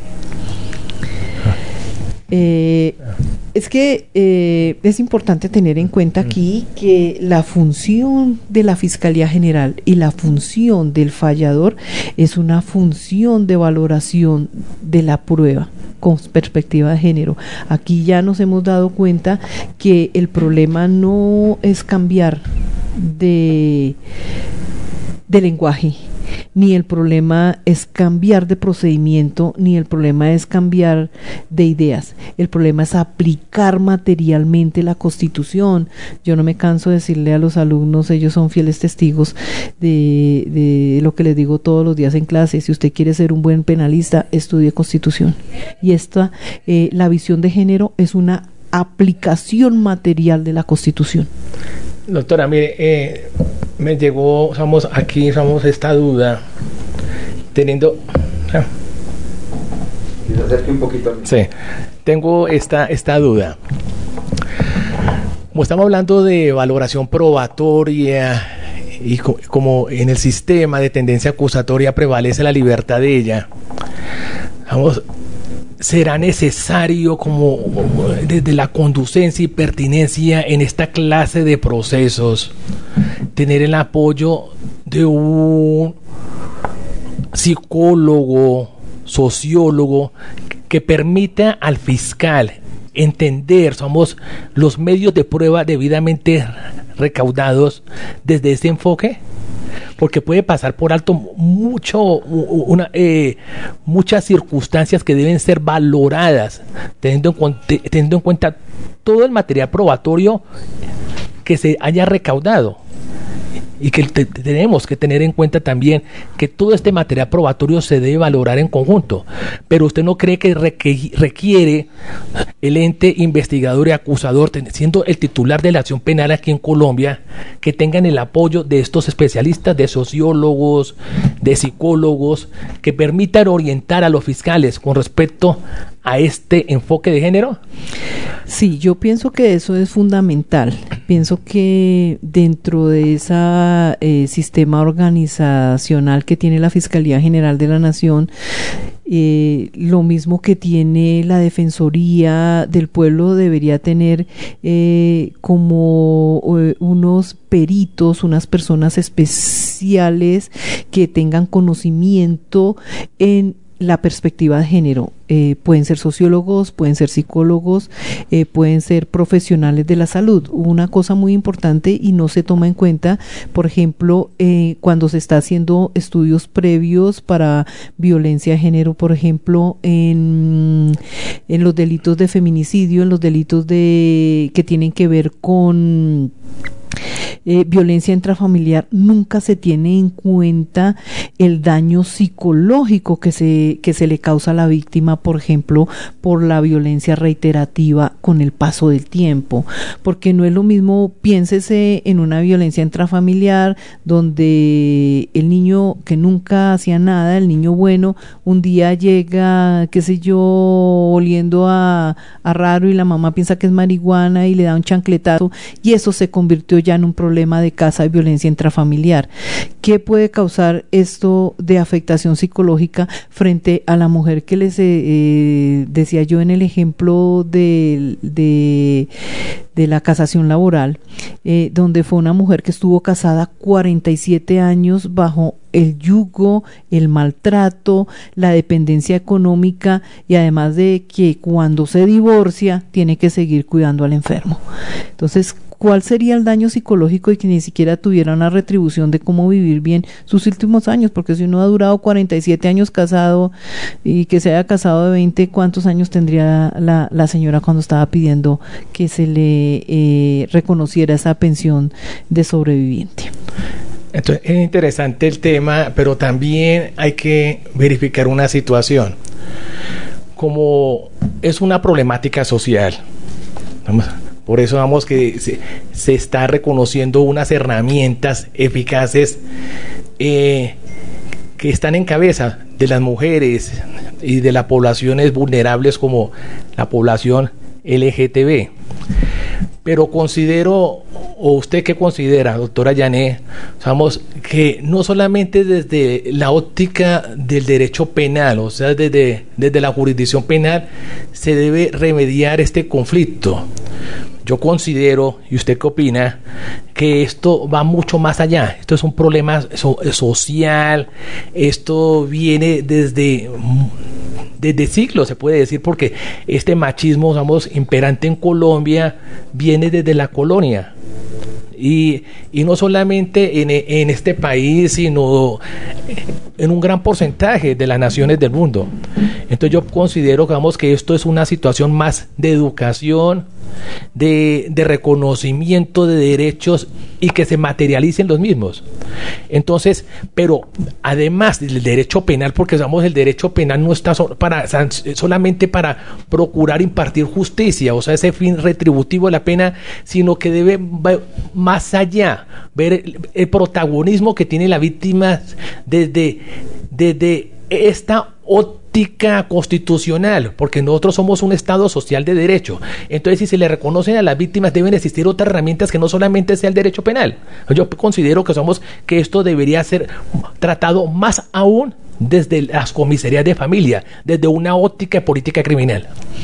Es que es importante tener en cuenta aquí que la función de la Fiscalía General y la función del fallador es una función de valoración de la prueba con perspectiva de género. Aquí ya nos hemos dado cuenta que el problema no es cambiar de lenguaje, ni el problema es cambiar de procedimiento, ni el problema es cambiar de ideas. El problema es aplicar materialmente la Constitución. Yo no me canso de decirle a los alumnos, ellos son fieles testigos de lo que les digo todos los días en clase: si usted quiere ser un buen penalista, estudie Constitución. Y la visión de género es una aplicación material de la Constitución. Doctora, mire, me llegó, esta duda, teniendo... Si se acerque un poquito. Sí, tengo esta duda. como estamos hablando de valoración probatoria y como en el sistema de tendencia acusatoria prevalece la libertad de ella, vamos, será necesario como desde la conducencia y pertinencia en esta clase de procesos tener el apoyo de un psicólogo, sociólogo que permita al fiscal entender, somos los medios de prueba debidamente recaudados desde este enfoque, porque puede pasar por alto muchas circunstancias que deben ser valoradas, teniendo en cuenta todo el material probatorio que se haya recaudado. Y que tenemos que tener en cuenta también que todo este material probatorio se debe valorar en conjunto. Pero usted no cree que requiere el ente investigador y acusador, siendo el titular de la acción penal aquí en Colombia, que tengan el apoyo de estos especialistas, de sociólogos, de psicólogos, que permitan orientar a los fiscales con respecto a este enfoque de género? Sí, yo pienso que eso es fundamental. Pienso que dentro de ese sistema organizacional que tiene la Fiscalía General de la Nación, lo mismo que tiene la Defensoría del Pueblo, debería tener como unos peritos, unas personas especiales que tengan conocimiento en la perspectiva de género. Pueden ser sociólogos, pueden ser psicólogos, pueden ser profesionales de la salud. Una cosa muy importante y no se toma en cuenta, por ejemplo, cuando se está haciendo estudios previos para violencia de género, por ejemplo, en los delitos de feminicidio, en los delitos que tienen que ver con violencia intrafamiliar, nunca se tiene en cuenta el daño psicológico que se le causa a la víctima, por ejemplo, por la violencia reiterativa con el paso del tiempo, porque no es lo mismo, piénsese en una violencia intrafamiliar donde el niño que nunca hacía nada, el niño bueno, un día llega, qué sé yo, oliendo a raro y la mamá piensa que es marihuana y le da un chancletazo y eso se convirtió ya en un problema de casa de violencia intrafamiliar. ¿Qué puede causar esto de afectación psicológica frente a la mujer que les decía yo en el ejemplo de la casación laboral, donde fue una mujer que estuvo casada 47 años bajo el yugo, el maltrato, la dependencia económica y además de que cuando se divorcia tiene que seguir cuidando al enfermo? Entonces, ¿cuál sería el daño psicológico y que ni siquiera tuviera una retribución de cómo vivir bien sus últimos años? Porque si uno ha durado 47 años casado y que se haya casado de 20, ¿cuántos años tendría la señora cuando estaba pidiendo que se le reconociera esa pensión de sobreviviente? Entonces, es interesante el tema, pero también hay que verificar una situación. Como es una problemática social, por eso vamos que se está reconociendo unas herramientas eficaces que están en cabeza de las mujeres y de las poblaciones vulnerables como la población LGTB. Pero considero, o usted qué considera, doctora Yané, sabemos que no solamente desde la óptica del derecho penal, o sea, desde la jurisdicción penal, se debe remediar este conflicto. Yo considero, ¿y usted qué opina?, que esto va mucho más allá. Esto es un problema social, esto viene desde siglos, se puede decir, porque este machismo, digamos, imperante en Colombia viene desde la colonia. Y no solamente en este país, sino en un gran porcentaje de las naciones del mundo. Entonces yo considero, digamos, que esto es una situación más de educación, de reconocimiento de derechos y que se materialicen los mismos. Entonces, pero además del derecho penal, porque digamos, el derecho penal no está solamente para procurar impartir justicia, o sea, ese fin retributivo de la pena, sino que debe más allá, ver el protagonismo que tiene la víctima desde esta óptica constitucional, porque nosotros somos un Estado social de derecho. Entonces, si se le reconocen a las víctimas, deben existir otras herramientas que no solamente sea el derecho penal. Yo considero que esto debería ser tratado más aún desde las comisarías de familia, desde una óptica de política criminal.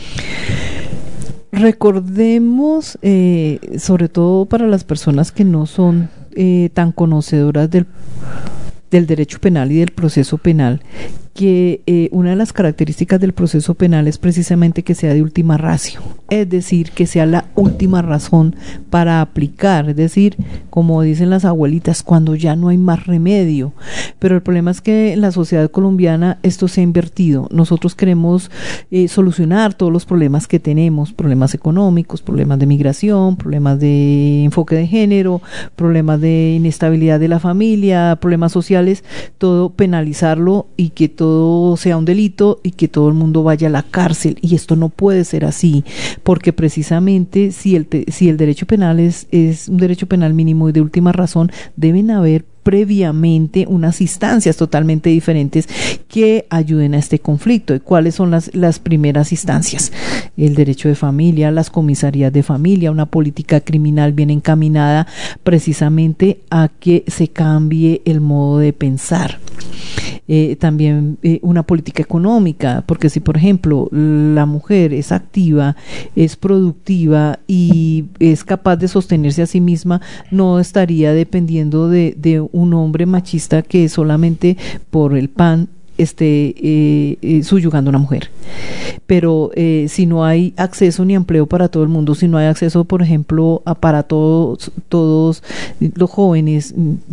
Recordemos, sobre todo para las personas que no son tan conocedoras del derecho penal y del proceso penal, que una de las características del proceso penal es precisamente que sea de última ratio, es decir, que sea la última razón para aplicar, es decir, como dicen las abuelitas, cuando ya no hay más remedio. Pero el problema es que en la sociedad colombiana esto se ha invertido. Nosotros queremos solucionar todos los problemas que tenemos, problemas económicos, problemas de migración, problemas de enfoque de género, problemas de inestabilidad de la familia, problemas sociales, todo penalizarlo y que todo sea un delito y que todo el mundo vaya a la cárcel, y esto no puede ser así, porque precisamente si el derecho penal es un derecho penal mínimo y de última razón, deben haber previamente unas instancias totalmente diferentes que ayuden a este conflicto. ¿Y cuáles son las primeras instancias? El derecho de familia, las comisarías de familia, una política criminal bien encaminada precisamente a que se cambie el modo de pensar. También una política económica, porque si por ejemplo la mujer es activa, es productiva y es capaz de sostenerse a sí misma, no estaría dependiendo de un hombre machista que solamente por el pan esté subyugando a una mujer. Pero si no hay acceso ni empleo para todo el mundo, si no hay acceso, por ejemplo, para todos los jóvenes,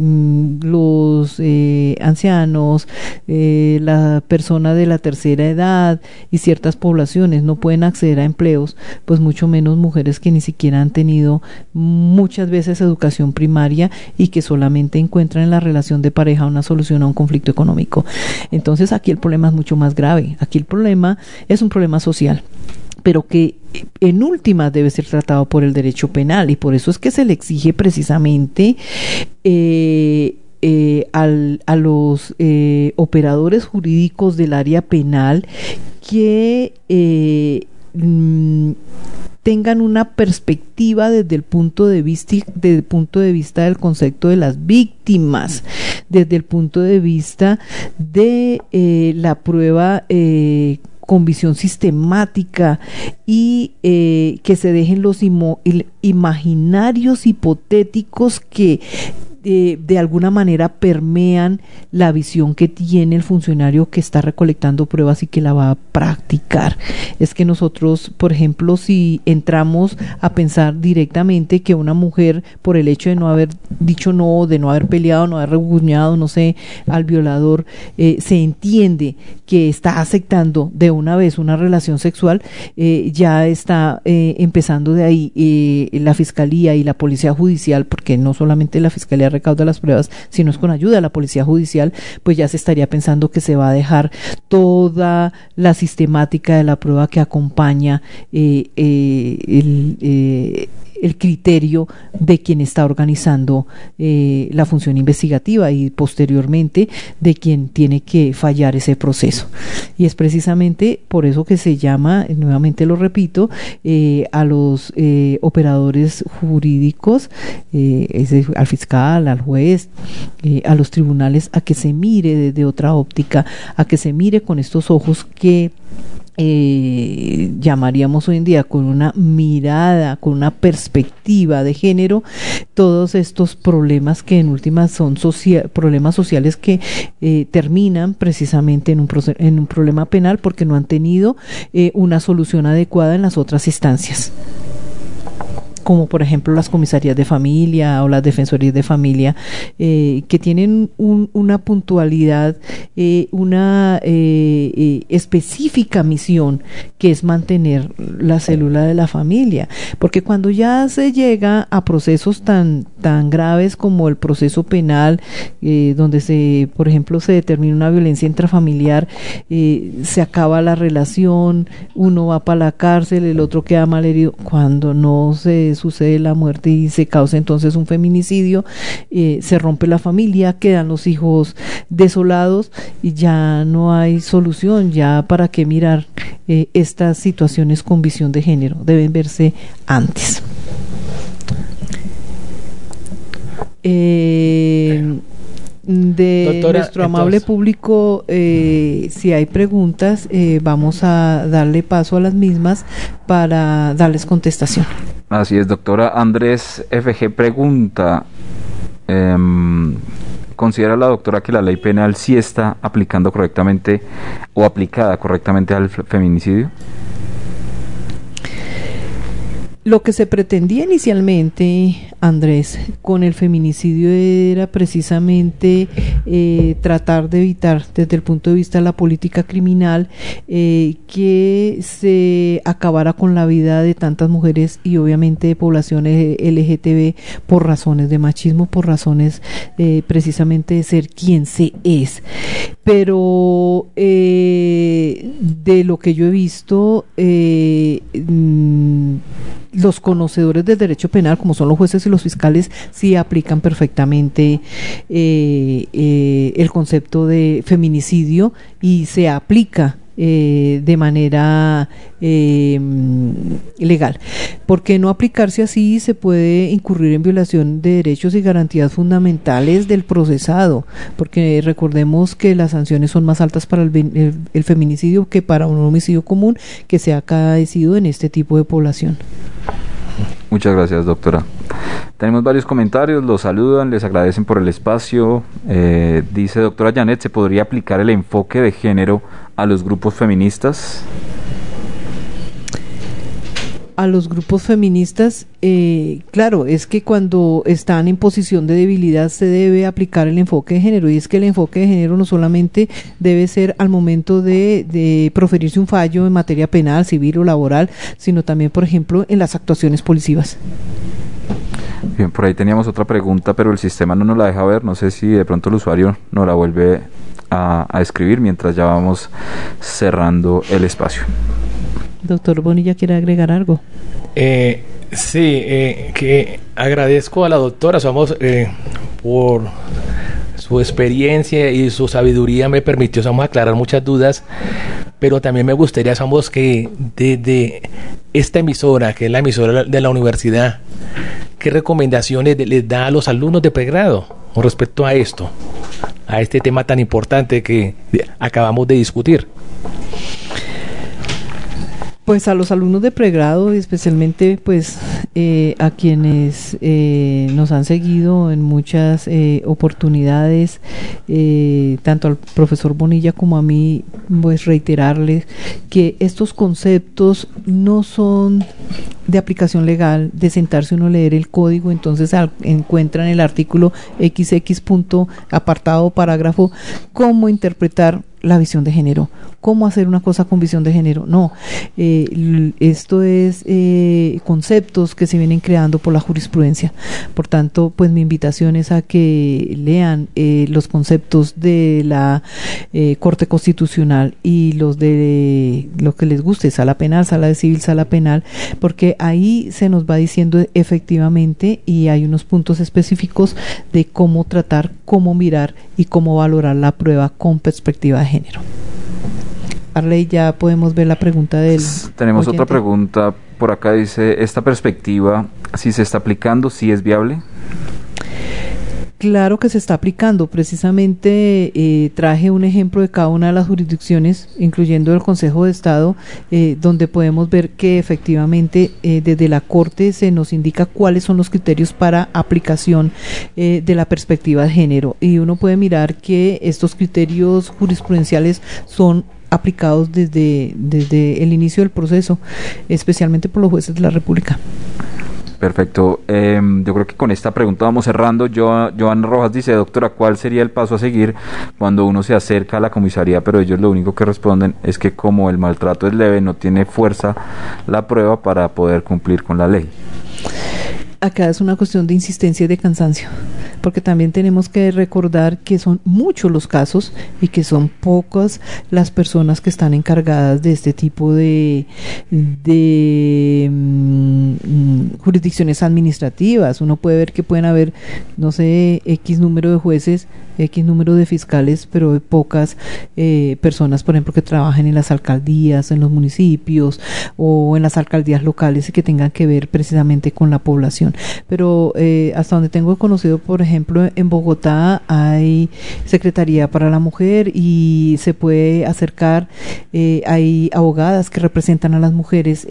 los ancianos, la persona de la tercera edad y ciertas poblaciones no pueden acceder a empleos, pues mucho menos mujeres que ni siquiera han tenido muchas veces educación primaria y que solamente encuentran en la relación de pareja una solución a un conflicto económico. Entonces aquí el problema es mucho más grave. Aquí el problema es un problema social, pero que en última debe ser tratado por el derecho penal, y por eso es que se le exige precisamente a los operadores jurídicos del área penal que tengan una perspectiva desde el punto de vista del concepto de las víctimas, desde el punto de vista de la prueba con visión sistemática, y que se dejen los imaginarios hipotéticos que de alguna manera permean la visión que tiene el funcionario que está recolectando pruebas y que la va a practicar. Es que nosotros, por ejemplo, si entramos a pensar directamente que una mujer, por el hecho de no haber dicho no, de no haber peleado, no haber rebuñado, no sé, al violador, se entiende que está aceptando de una vez una relación sexual, ya está empezando de ahí la Fiscalía y la Policía Judicial, porque no solamente la Fiscalía recauda las pruebas, sino es con ayuda de la Policía Judicial, pues ya se estaría pensando que se va a dejar toda la sistemática de la prueba que acompaña el criterio de quien está organizando la función investigativa, y posteriormente de quien tiene que fallar ese proceso. Y es precisamente por eso que se llama, nuevamente lo repito, a los operadores jurídicos, es decir, al fiscal, al juez, a los tribunales, a que se mire desde otra óptica, a que se mire con estos ojos que llamaríamos hoy en día, con una mirada, con una perspectiva de género, todos estos problemas que en últimas son problemas sociales que terminan precisamente en un problema penal, porque no han tenido una solución adecuada en las otras instancias, como por ejemplo las comisarías de familia o las defensorías de familia, que tienen una puntualidad, una específica misión, que es mantener la célula de la familia, porque cuando ya se llega a procesos tan tan graves como el proceso penal, donde por ejemplo, se determina una violencia intrafamiliar, se acaba la relación, uno va para la cárcel, el otro queda malherido, cuando no se sucede la muerte y se causa entonces un feminicidio, se rompe la familia, quedan los hijos desolados y ya no hay solución. Ya para qué mirar estas situaciones con visión de género, deben verse antes. Doctora, nuestro amable público, si hay preguntas, vamos a darle paso a las mismas para darles contestación. Así es, doctora. Andrés FG pregunta, ¿considera la doctora que la ley penal sí está aplicando correctamente o aplicada correctamente al feminicidio? Lo que se pretendía inicialmente, Andrés, con el feminicidio era precisamente tratar de evitar, desde el punto de vista de la política criminal, que se acabara con la vida de tantas mujeres y obviamente de poblaciones LGTB por razones de machismo, por razones precisamente de ser quien se es. Pero de lo que yo he visto, los conocedores del derecho penal, como son los jueces y los fiscales, sí aplican perfectamente el concepto de feminicidio y se aplica de manera legal. ¿Por qué no aplicarse así? Se puede incurrir en violación de derechos y garantías fundamentales del procesado, porque recordemos que las sanciones son más altas para el feminicidio que para un homicidio común que se ha acaecido en este tipo de población. Muchas gracias, doctora. Tenemos varios comentarios, los saludan, les agradecen por el espacio. Dice doctora Janet, ¿se podría aplicar el enfoque de género a los grupos feministas? A los grupos feministas, claro, es que cuando están en posición de debilidad se debe aplicar el enfoque de género, y es que el enfoque de género no solamente debe ser al momento de proferirse un fallo en materia penal, civil o laboral, sino también, por ejemplo, en las actuaciones policivas. Bien, por ahí teníamos otra pregunta, pero el sistema no nos la deja ver. No sé si de pronto el usuario nos la vuelve a escribir mientras ya vamos cerrando el espacio. Doctor Bonilla, ¿quiere agregar algo? Que agradezco a la doctora, por su experiencia y su sabiduría me permitió aclarar muchas dudas, pero también me gustaría que desde esta emisora, que es la emisora de la universidad, ¿qué recomendaciones les da a los alumnos de pregrado con respecto a esto, a este tema tan importante que acabamos de discutir? Pues a los alumnos de pregrado, especialmente pues a quienes nos han seguido en muchas oportunidades, tanto al profesor Bonilla como a mí, pues reiterarles que estos conceptos no son de aplicación legal, de sentarse uno a leer el código, entonces encuentran el artículo XX punto, apartado, parágrafo, cómo interpretar la visión de género, cómo hacer una cosa con visión de género. No, esto es conceptos que se vienen creando por la jurisprudencia. Por tanto, pues mi invitación es a que lean los conceptos de la Corte Constitucional y los de lo que les guste, sala penal, sala de civil, sala penal, porque ahí se nos va diciendo efectivamente, y hay unos puntos específicos de cómo tratar, cómo mirar y cómo valorar la prueba con perspectiva de género. Arley, ya podemos ver la pregunta del Tenemos oyente. Otra pregunta por acá, dice, ¿esta perspectiva, si se está aplicando, si es viable? Claro que se está aplicando. Precisamente traje un ejemplo de cada una de las jurisdicciones, incluyendo el Consejo de Estado, donde podemos ver que efectivamente desde la Corte se nos indica cuáles son los criterios para aplicación de la perspectiva de género. Y uno puede mirar que estos criterios jurisprudenciales son aplicados desde el inicio del proceso, especialmente por los jueces de la República. Perfecto. Yo creo que con esta pregunta vamos cerrando. Joana Rojas dice, doctora, ¿cuál sería el paso a seguir cuando uno se acerca a la comisaría, pero ellos lo único que responden es que como el maltrato es leve, no tiene fuerza la prueba para poder cumplir con la ley? acá es una cuestión de insistencia y de cansancio, porque también tenemos que recordar que son muchos los casos y que son pocas las personas que están encargadas de este tipo de jurisdicciones administrativas. Uno puede ver que pueden haber, no sé, X número de jueces, X número de fiscales, pero pocas personas, por ejemplo, que trabajen en las alcaldías, en los municipios o en las alcaldías locales y que tengan que ver precisamente con la población. Pero hasta donde tengo conocido, por ejemplo, en Bogotá hay Secretaría para la Mujer y se puede acercar, hay abogadas que representan a las mujeres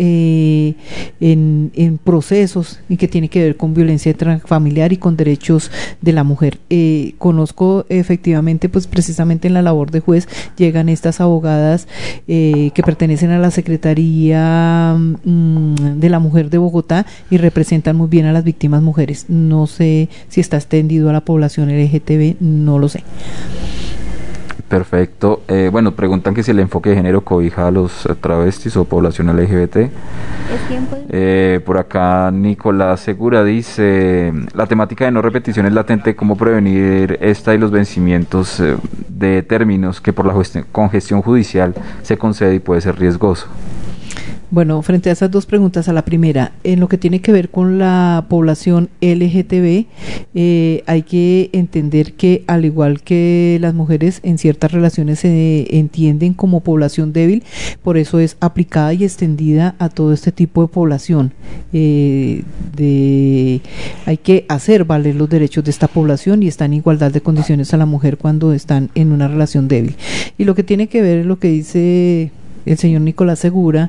en procesos y que tiene que ver con violencia intrafamiliar y con derechos de la mujer. Conozco efectivamente, pues precisamente en la labor de juez llegan estas abogadas que pertenecen a la Secretaría de la Mujer de Bogotá y representan muy bien a las víctimas mujeres. No sé si está extendido a la población LGTB, no lo sé. Perfecto. Bueno, preguntan que si el enfoque de género cobija a los travestis o población LGBT. Por acá Nicolás Segura dice, la temática de no repetición es latente, ¿cómo prevenir esta y los vencimientos de términos que por la congestión judicial se concede y puede ser riesgoso? Bueno, frente a esas dos preguntas, a la primera, en lo que tiene que ver con la población LGTB, hay que entender que al igual que las mujeres en ciertas relaciones se entienden como población débil, por eso es aplicada y extendida a todo este tipo de población. Hay que hacer valer los derechos de esta población y está en igualdad de condiciones a la mujer cuando están en una relación débil. Y lo que tiene que ver es lo que dice el señor Nicolás Segura,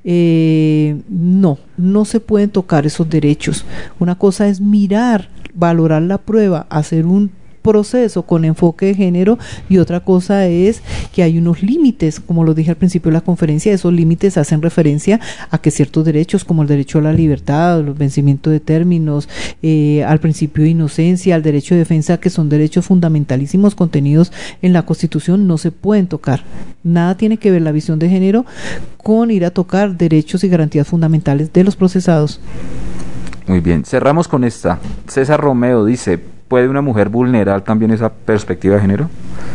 no se pueden tocar esos derechos. Una cosa es mirar, valorar la prueba, hacer un proceso con enfoque de género, y otra cosa es que hay unos límites, como lo dije al principio de la conferencia. Esos límites hacen referencia a que ciertos derechos, como el derecho a la libertad, los vencimientos de términos, al principio de inocencia, al derecho de defensa, que son derechos fundamentalísimos contenidos en la Constitución, no se pueden tocar. Nada tiene que ver la visión de género con ir a tocar derechos y garantías fundamentales de los procesados. Muy bien, cerramos con esta. César Romeo dice, ¿puede una mujer vulnerar también esa perspectiva de género?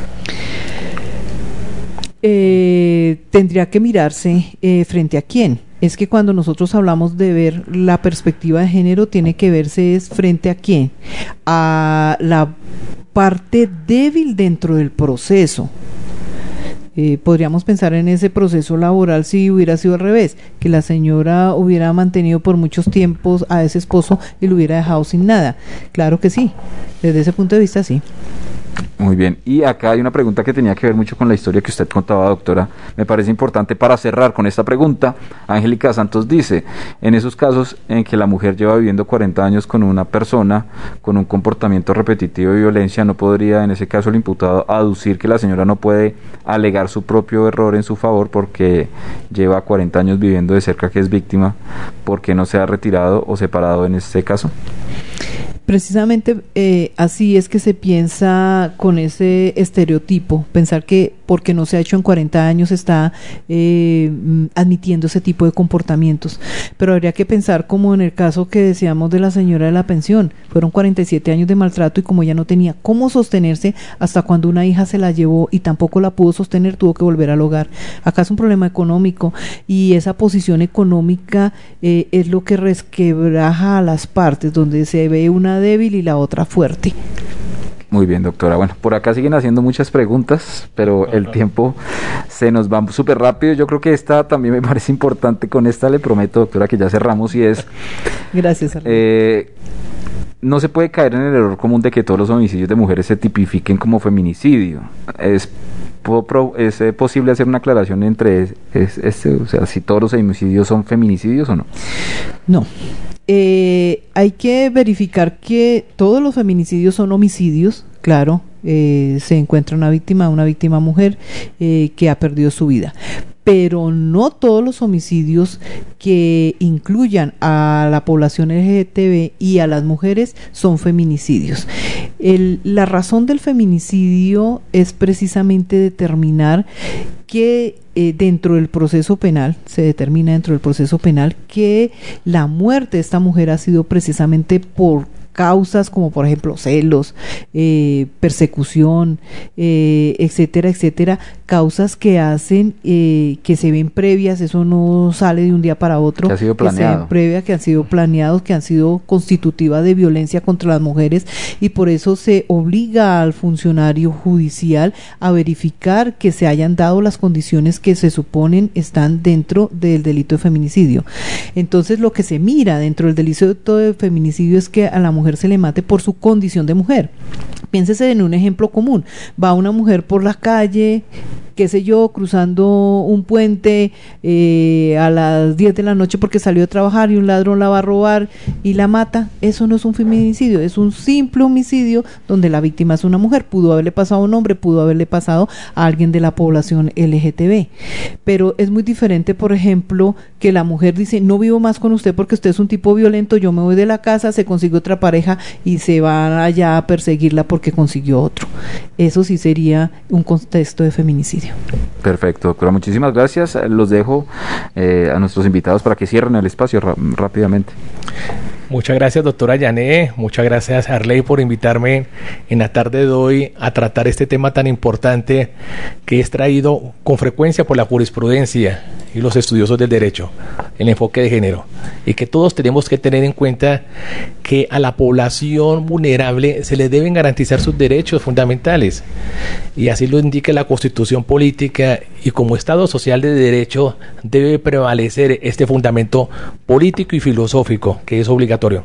Tendría que mirarse frente a quién. Es que cuando nosotros hablamos de ver la perspectiva de género, tiene que verse es frente a quién. A la parte débil dentro del proceso. Podríamos pensar en ese proceso laboral si hubiera sido al revés, que la señora hubiera mantenido por muchos tiempos a ese esposo y lo hubiera dejado sin nada. Claro que sí, desde ese punto de vista sí. Muy bien, y acá hay una pregunta que tenía que ver mucho con la historia que usted contaba, doctora. Me parece importante para cerrar con esta pregunta. Angélica Santos dice, en esos casos en que la mujer lleva viviendo 40 años con una persona con un comportamiento repetitivo de violencia, ¿no podría en ese caso el imputado aducir que la señora no puede alegar su propio error en su favor porque lleva 40 años viviendo de cerca que es víctima, porque no se ha retirado o separado en este caso? Precisamente así es que se piensa con ese estereotipo, pensar que porque no se ha hecho en 40 años está admitiendo ese tipo de comportamientos. Pero habría que pensar como en el caso que decíamos de la señora de la pensión. Fueron 47 años de maltrato y como ella no tenía cómo sostenerse, hasta cuando una hija se la llevó y tampoco la pudo sostener, tuvo que volver al hogar. Acá es un problema económico y esa posición económica es lo que resquebraja a las partes, donde se ve una débil y la otra fuerte. Muy bien, doctora. Bueno, por acá siguen haciendo muchas preguntas, pero el tiempo se nos va súper rápido. Yo creo que esta también me parece importante. Con esta le prometo, doctora, que ya cerramos, y es... Gracias. No se puede caer en el error común de que todos los homicidios de mujeres se tipifiquen como feminicidio. ¿Es posible hacer una aclaración entre o sea, si todos los homicidios son feminicidios o no? No. Hay que verificar que todos los feminicidios son homicidios, claro. Se encuentra una víctima mujer que ha perdido su vida, pero no todos los homicidios que incluyan a la población LGTB y a las mujeres son feminicidios. La razón del feminicidio es precisamente determinar qué dentro del proceso penal, se determina dentro del proceso penal que la muerte de esta mujer ha sido precisamente por causas como por ejemplo celos, persecución, etcétera, etcétera, causas que hacen que se ven previas, eso no sale de un día para otro, que ha sido planeado, se ven previas, que han sido planeados, que han sido constitutivas de violencia contra las mujeres, y por eso se obliga al funcionario judicial a verificar que se hayan dado las condiciones que se suponen están dentro del delito de feminicidio. Entonces lo que se mira dentro del delito de feminicidio es que a la mujer se le mate por su condición de mujer. Piénsese en un ejemplo común. Va una mujer por la calle, qué sé yo, cruzando un puente a las 10 de la noche porque salió a trabajar y un ladrón la va a robar y la mata. Eso no es un feminicidio, es un simple homicidio donde la víctima es una mujer. Pudo haberle pasado a un hombre, pudo haberle pasado a alguien de la población LGTB. Pero es muy diferente, por ejemplo, que la mujer dice, no vivo más con usted porque usted es un tipo violento, yo me voy de la casa, se consigue otra pareja y se va allá a perseguirla porque consiguió otro. Eso sí sería un contexto de feminicidio. Perfecto, doctora, muchísimas gracias. Los dejo a nuestros invitados para que cierren el espacio rápidamente. Muchas gracias, doctora Yané. Muchas gracias, Arley, por invitarme en la tarde de hoy a tratar este tema tan importante que es traído con frecuencia por la jurisprudencia y los estudiosos del derecho, el enfoque de género, y que todos tenemos que tener en cuenta que a la población vulnerable se le deben garantizar sus derechos fundamentales, y así lo indica la Constitución Política, y como Estado social de derecho debe prevalecer este fundamento político y filosófico que es obligatorio.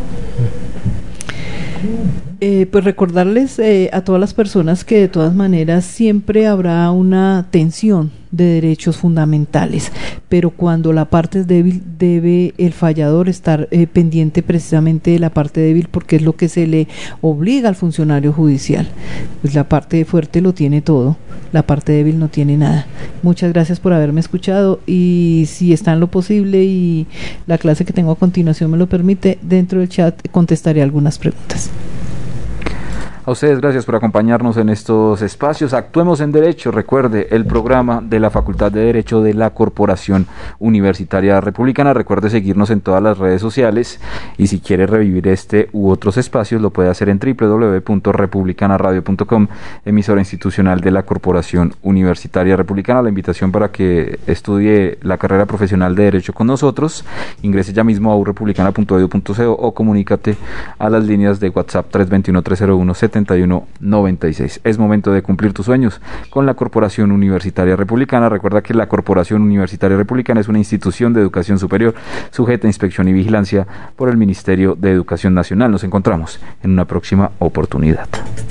Pues recordarles a todas las personas que de todas maneras siempre habrá una tensión de derechos fundamentales, pero cuando la parte es débil debe el fallador estar pendiente precisamente de la parte débil, porque es lo que se le obliga al funcionario judicial. Pues la parte fuerte lo tiene todo, la parte débil no tiene nada. Muchas gracias por haberme escuchado, y si está en lo posible y la clase que tengo a continuación me lo permite, dentro del chat contestaré algunas preguntas. A ustedes gracias por acompañarnos en estos espacios. Actuemos en Derecho. Recuerde, el programa de la Facultad de Derecho de la Corporación Universitaria Republicana. Recuerde seguirnos en todas las redes sociales, y si quiere revivir este u otros espacios lo puede hacer en www.republicanaradio.com, emisora institucional de la Corporación Universitaria Republicana. La invitación para que estudie la carrera profesional de Derecho con nosotros, ingrese ya mismo a urepublicana.edu.co o comunícate a las líneas de WhatsApp 321-301-7196. Es momento de cumplir tus sueños con la Corporación Universitaria Republicana. Recuerda que la Corporación Universitaria Republicana es una institución de educación superior sujeta a inspección y vigilancia por el Ministerio de Educación Nacional. Nos encontramos en una próxima oportunidad.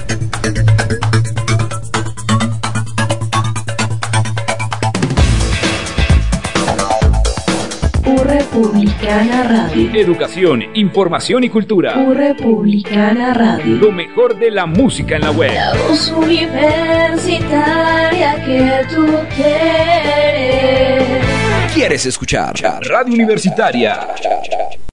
Republicana Radio. Educación, información y cultura. Republicana Radio. Lo mejor de la música en la web. La voz universitaria que tú quieres. ¿Quieres escuchar? Radio Universitaria.